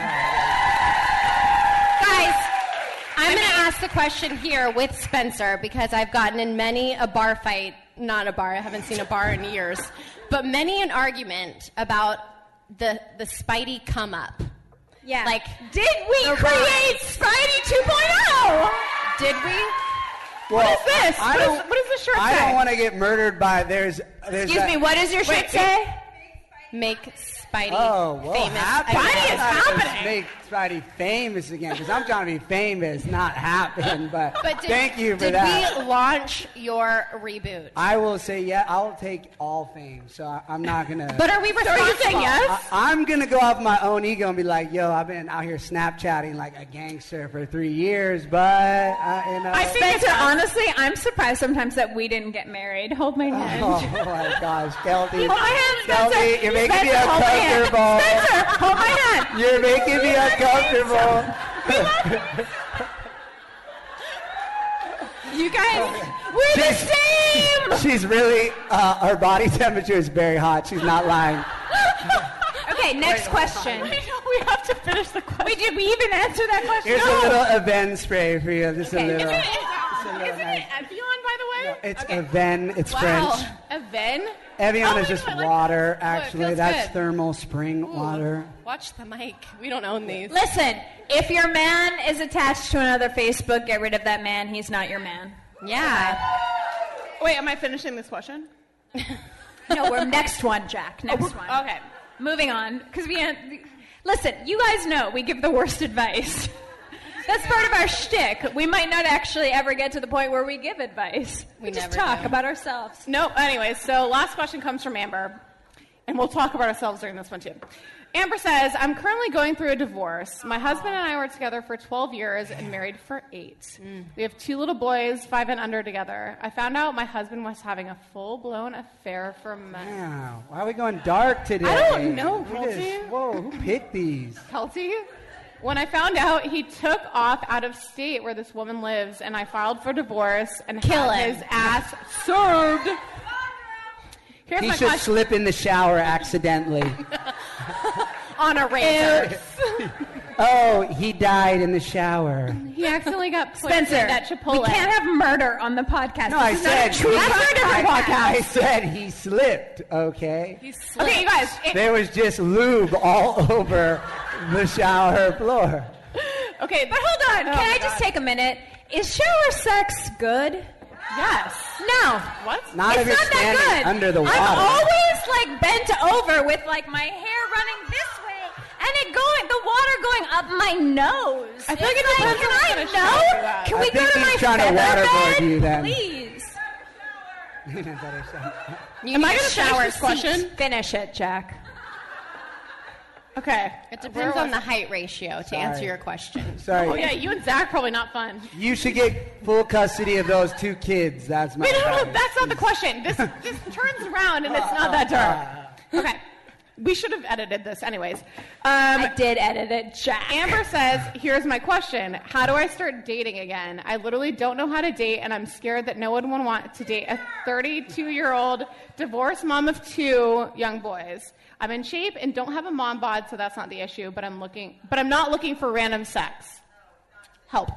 [SPEAKER 6] Guys, I'm going to ask the question here with Spencer because I've gotten in many a bar fight, not a bar, I haven't seen a bar in years, but many an argument about the Spidey come up.
[SPEAKER 7] Yeah.
[SPEAKER 6] Like,
[SPEAKER 7] did we create Spidey 2.0?
[SPEAKER 6] Did we?
[SPEAKER 8] Well,
[SPEAKER 3] What is this?
[SPEAKER 8] I don't,
[SPEAKER 3] What does the shirt
[SPEAKER 8] I
[SPEAKER 3] say?
[SPEAKER 8] don't want to get murdered by there's
[SPEAKER 7] Excuse
[SPEAKER 8] a-
[SPEAKER 7] me, what does your shirt say?
[SPEAKER 6] Make Spidey
[SPEAKER 8] Oh, well,
[SPEAKER 6] famous.
[SPEAKER 8] happy.
[SPEAKER 6] again.
[SPEAKER 3] Spidey is happening.
[SPEAKER 8] Make Spidey famous again because I'm trying to be famous, not happen. But,
[SPEAKER 6] But did,
[SPEAKER 8] thank you for
[SPEAKER 6] did
[SPEAKER 8] that.
[SPEAKER 6] we launch your reboot?
[SPEAKER 8] I will say, yeah, I'll take all fame. So I'm not gonna.
[SPEAKER 6] But are we responsible?
[SPEAKER 3] Are you saying yes?
[SPEAKER 8] I'm gonna go off my own ego and be like, yo, I've been out here Snapchatting like a gangster for 3 years, but you know.
[SPEAKER 3] I think
[SPEAKER 7] Spencer, honestly, I'm surprised sometimes that we didn't get married. Hold my hand.
[SPEAKER 8] Oh my gosh, Kelty.
[SPEAKER 7] Hold my hand, Spencer.
[SPEAKER 8] Kelty, you're making me
[SPEAKER 7] Spencer, hold my hand.
[SPEAKER 8] uncomfortable.
[SPEAKER 7] Spencer, hold my hand.
[SPEAKER 8] You're making me uncomfortable.
[SPEAKER 7] You guys, we're the same.
[SPEAKER 8] She's really, her body temperature is very hot. She's not lying.
[SPEAKER 7] Okay, next question.
[SPEAKER 3] We have to finish the question.
[SPEAKER 7] Wait, did we even answer that question?
[SPEAKER 8] Here's a little Aven spray for you. Just
[SPEAKER 7] Okay,
[SPEAKER 8] a little.
[SPEAKER 3] Isn't it Evian, by the way?
[SPEAKER 8] It's Aven. It's
[SPEAKER 3] Wow.
[SPEAKER 8] French.
[SPEAKER 3] Evian?
[SPEAKER 8] Evian
[SPEAKER 3] Oh,
[SPEAKER 8] is
[SPEAKER 3] I
[SPEAKER 8] just
[SPEAKER 3] know, I like
[SPEAKER 8] water,
[SPEAKER 3] that. Oh, it
[SPEAKER 8] actually.
[SPEAKER 3] feels
[SPEAKER 8] That's
[SPEAKER 3] good.
[SPEAKER 8] thermal spring water.
[SPEAKER 6] Watch the mic. We don't own these.
[SPEAKER 7] Listen, if your man is attached to another Facebook, get rid of that man. He's not your man.
[SPEAKER 6] Yeah.
[SPEAKER 3] Wait, am I finishing this question?
[SPEAKER 7] No, we're next one, Jack. Next one.
[SPEAKER 3] Okay.
[SPEAKER 7] Moving on, because listen, you guys know we give the worst advice. That's part of our shtick. We might not actually ever get to the point where we give advice. We just
[SPEAKER 6] never
[SPEAKER 7] talk
[SPEAKER 6] do.
[SPEAKER 7] about ourselves.
[SPEAKER 3] Nope. Anyways, so last question comes from Amber, and we'll talk about ourselves during this one too. Amber says, I'm currently going through a divorce. My husband and I were together for 12 years and married for 8. We have 2 little boys, 5 and under together. I found out my husband was having a full-blown affair for months.
[SPEAKER 8] Wow. Why are we going dark today?
[SPEAKER 3] I don't know,
[SPEAKER 8] We
[SPEAKER 3] Kelty.
[SPEAKER 8] Whoa, who picked these?
[SPEAKER 3] Kelty? When I found out, he took off out of state where this woman lives, and I filed for divorce and had his ass served. Here's
[SPEAKER 8] He
[SPEAKER 3] my
[SPEAKER 8] should
[SPEAKER 3] question.
[SPEAKER 8] slip in the shower accidentally.
[SPEAKER 3] On a razor.
[SPEAKER 8] Oh, he died in the shower.
[SPEAKER 3] He accidentally got put
[SPEAKER 7] Spencer,
[SPEAKER 3] in that Chipotle.
[SPEAKER 7] we can't have murder on the podcast.
[SPEAKER 8] No, I
[SPEAKER 7] This is not
[SPEAKER 8] said
[SPEAKER 7] a true
[SPEAKER 8] he-
[SPEAKER 7] crime podcast.
[SPEAKER 8] I said he slipped, okay?
[SPEAKER 3] Okay, you guys.
[SPEAKER 8] There was just lube all over the shower floor.
[SPEAKER 3] Okay,
[SPEAKER 7] But hold on, can I just take a minute? Is shower sex good?
[SPEAKER 3] Yes.
[SPEAKER 7] No.
[SPEAKER 3] What?
[SPEAKER 8] Not if
[SPEAKER 7] It's
[SPEAKER 8] you're
[SPEAKER 7] not
[SPEAKER 8] standing
[SPEAKER 7] that good.
[SPEAKER 8] under the water.
[SPEAKER 7] I'm always like bent over with like my hair running this way and the water going up my nose.
[SPEAKER 3] I feel like it
[SPEAKER 7] It's
[SPEAKER 3] depends on what
[SPEAKER 7] can
[SPEAKER 3] kind of
[SPEAKER 7] I
[SPEAKER 3] shower
[SPEAKER 7] know?
[SPEAKER 3] that.
[SPEAKER 7] Can
[SPEAKER 8] I
[SPEAKER 7] we
[SPEAKER 8] think
[SPEAKER 7] go to
[SPEAKER 8] he's
[SPEAKER 7] my
[SPEAKER 8] trying to
[SPEAKER 7] feather
[SPEAKER 8] waterboard
[SPEAKER 7] bed?
[SPEAKER 8] you then.
[SPEAKER 7] Please.
[SPEAKER 3] Am I going to
[SPEAKER 6] shower
[SPEAKER 3] finish this question?
[SPEAKER 7] Finish it, Jack.
[SPEAKER 3] Okay.
[SPEAKER 6] It depends on the height ratio to answer your question.
[SPEAKER 8] Sorry.
[SPEAKER 3] Oh, yeah, you and Zach probably not fun.
[SPEAKER 8] You should get full custody of those 2 kids. That's my
[SPEAKER 3] Wait, no,
[SPEAKER 8] advice.
[SPEAKER 3] that's not the question. This turns around and it's not that dark. Okay. We should have edited this anyways.
[SPEAKER 7] I did edit it, Jack.
[SPEAKER 3] Amber says, here's my question. How do I start dating again? I literally don't know how to date, and I'm scared that no one would want to date a 32-year-old divorced mom of 2 young boys. I'm in shape and don't have a mom bod, so that's not the issue, but I'm not looking for random sex. Help.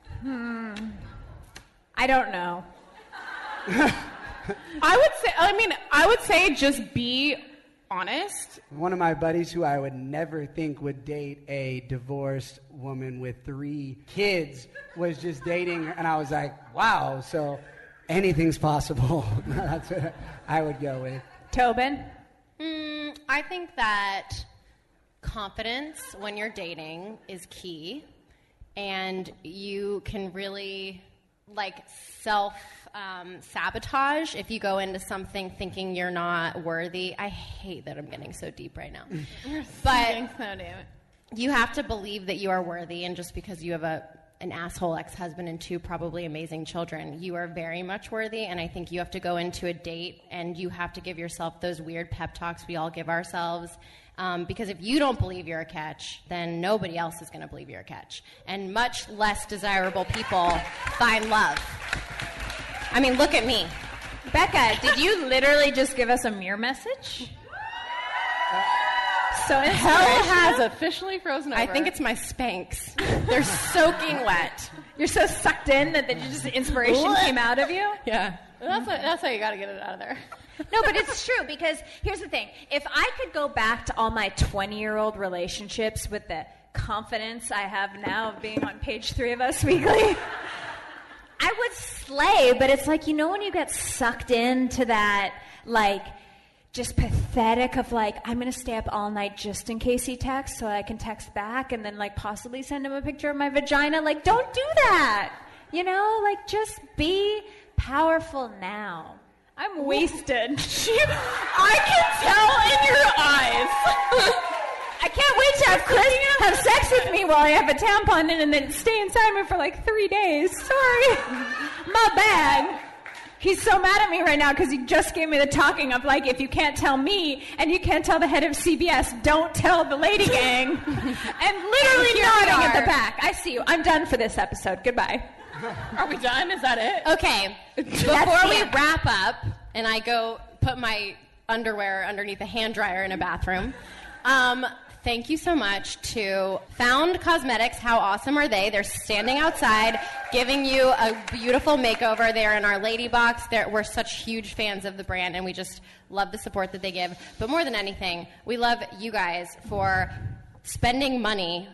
[SPEAKER 7] I don't know.
[SPEAKER 3] I would say just be honest.
[SPEAKER 8] One of my buddies who I would never think would date a divorced woman with 3 kids was just dating, and I was like, wow, so anything's possible. That's what I would go with.
[SPEAKER 7] Tobin?
[SPEAKER 6] I think that confidence when you're dating is key, and you can really self-sabotage if you go into something thinking you're not worthy. I hate that I'm getting so deep right now. But you have to believe that you are worthy, and just because you have an asshole ex-husband and 2 probably amazing children, you are very much worthy, and I think you have to go into a date and you have to give yourself those weird pep talks we all give ourselves. Because if you don't believe you're a catch, then nobody else is going to believe you're a catch. And much less desirable people find love. I mean, look at me.
[SPEAKER 7] Becca, did you literally just give us a mirror message? So
[SPEAKER 3] Hell has officially frozen over.
[SPEAKER 6] I think it's my Spanx. They're soaking wet.
[SPEAKER 7] You're so sucked in that just inspiration came out of you?
[SPEAKER 6] Yeah.
[SPEAKER 3] That's how you got to get it out of there.
[SPEAKER 7] No, but it's true, because here's the thing. If I could go back to all my 20-year-old relationships with the confidence I have now of being on page 3 of Us Weekly, I would slay. But it's like, when you get sucked into that, just pathetic of I'm going to stay up all night just in case he texts so I can text back and then possibly send him a picture of my vagina. Don't do that. Just be powerful now. I'm wasted.
[SPEAKER 3] I can tell in your eyes.
[SPEAKER 7] I can't wait to have Chris have sex with me while I have a tampon in and then stay inside me for 3 days. Sorry. My bad. He's so mad at me right now because he just gave me the talking of if you can't tell me and you can't tell the head of CBS, don't tell the lady gang. And literally nodding at the back. I see you. I'm done for this episode. Goodbye.
[SPEAKER 3] Are we done? Is that it?
[SPEAKER 6] Okay. Before we wrap up and I go put my underwear underneath a hand dryer in a bathroom, thank you so much to Found Cosmetics. How awesome are they? They're standing outside giving you a beautiful makeover. They're in our lady box. We're such huge fans of the brand, and we just love the support that they give. But more than anything, we love you guys for spending money,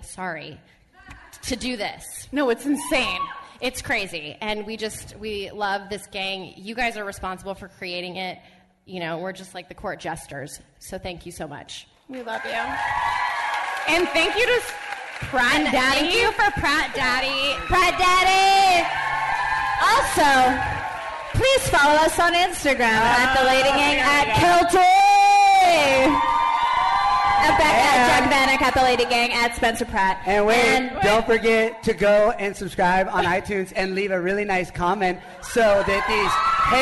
[SPEAKER 6] to do this.
[SPEAKER 3] No, it's insane.
[SPEAKER 6] It's crazy, and we love this gang. You guys are responsible for creating it. We're just like the court jesters. So thank you so much.
[SPEAKER 3] We love you. And thank you to Pratt Daddy.
[SPEAKER 6] Thank you for Pratt Daddy.
[SPEAKER 7] Pratt Daddy. Also, please follow us on Instagram at The Lady Gang, at Kelty. At Becca, at Jack Vanek, at The Lady Gang, at Spencer Pratt.
[SPEAKER 8] And don't forget to go and subscribe on iTunes and leave a really nice comment so that these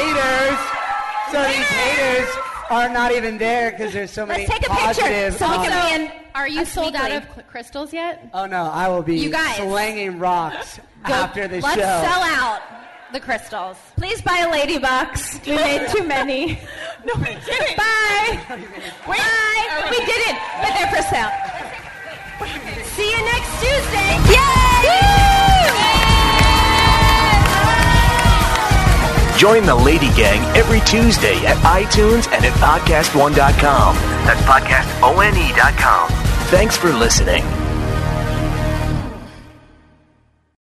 [SPEAKER 8] haters are not even there because there's so many positive.
[SPEAKER 6] Are you sold out of crystals yet?
[SPEAKER 8] Oh no, I will be slanging rocks after the show.
[SPEAKER 6] Let's sell out the crystals.
[SPEAKER 7] Please buy a lady box. We made too many.
[SPEAKER 3] No, we didn't.
[SPEAKER 7] Bye. Bye. We didn't, but they're for sale.
[SPEAKER 6] See you next Tuesday.
[SPEAKER 7] Yay!
[SPEAKER 5] Join the Lady Gang every Tuesday at iTunes and at podcast1.com. That's podcastone.com. Thanks for listening.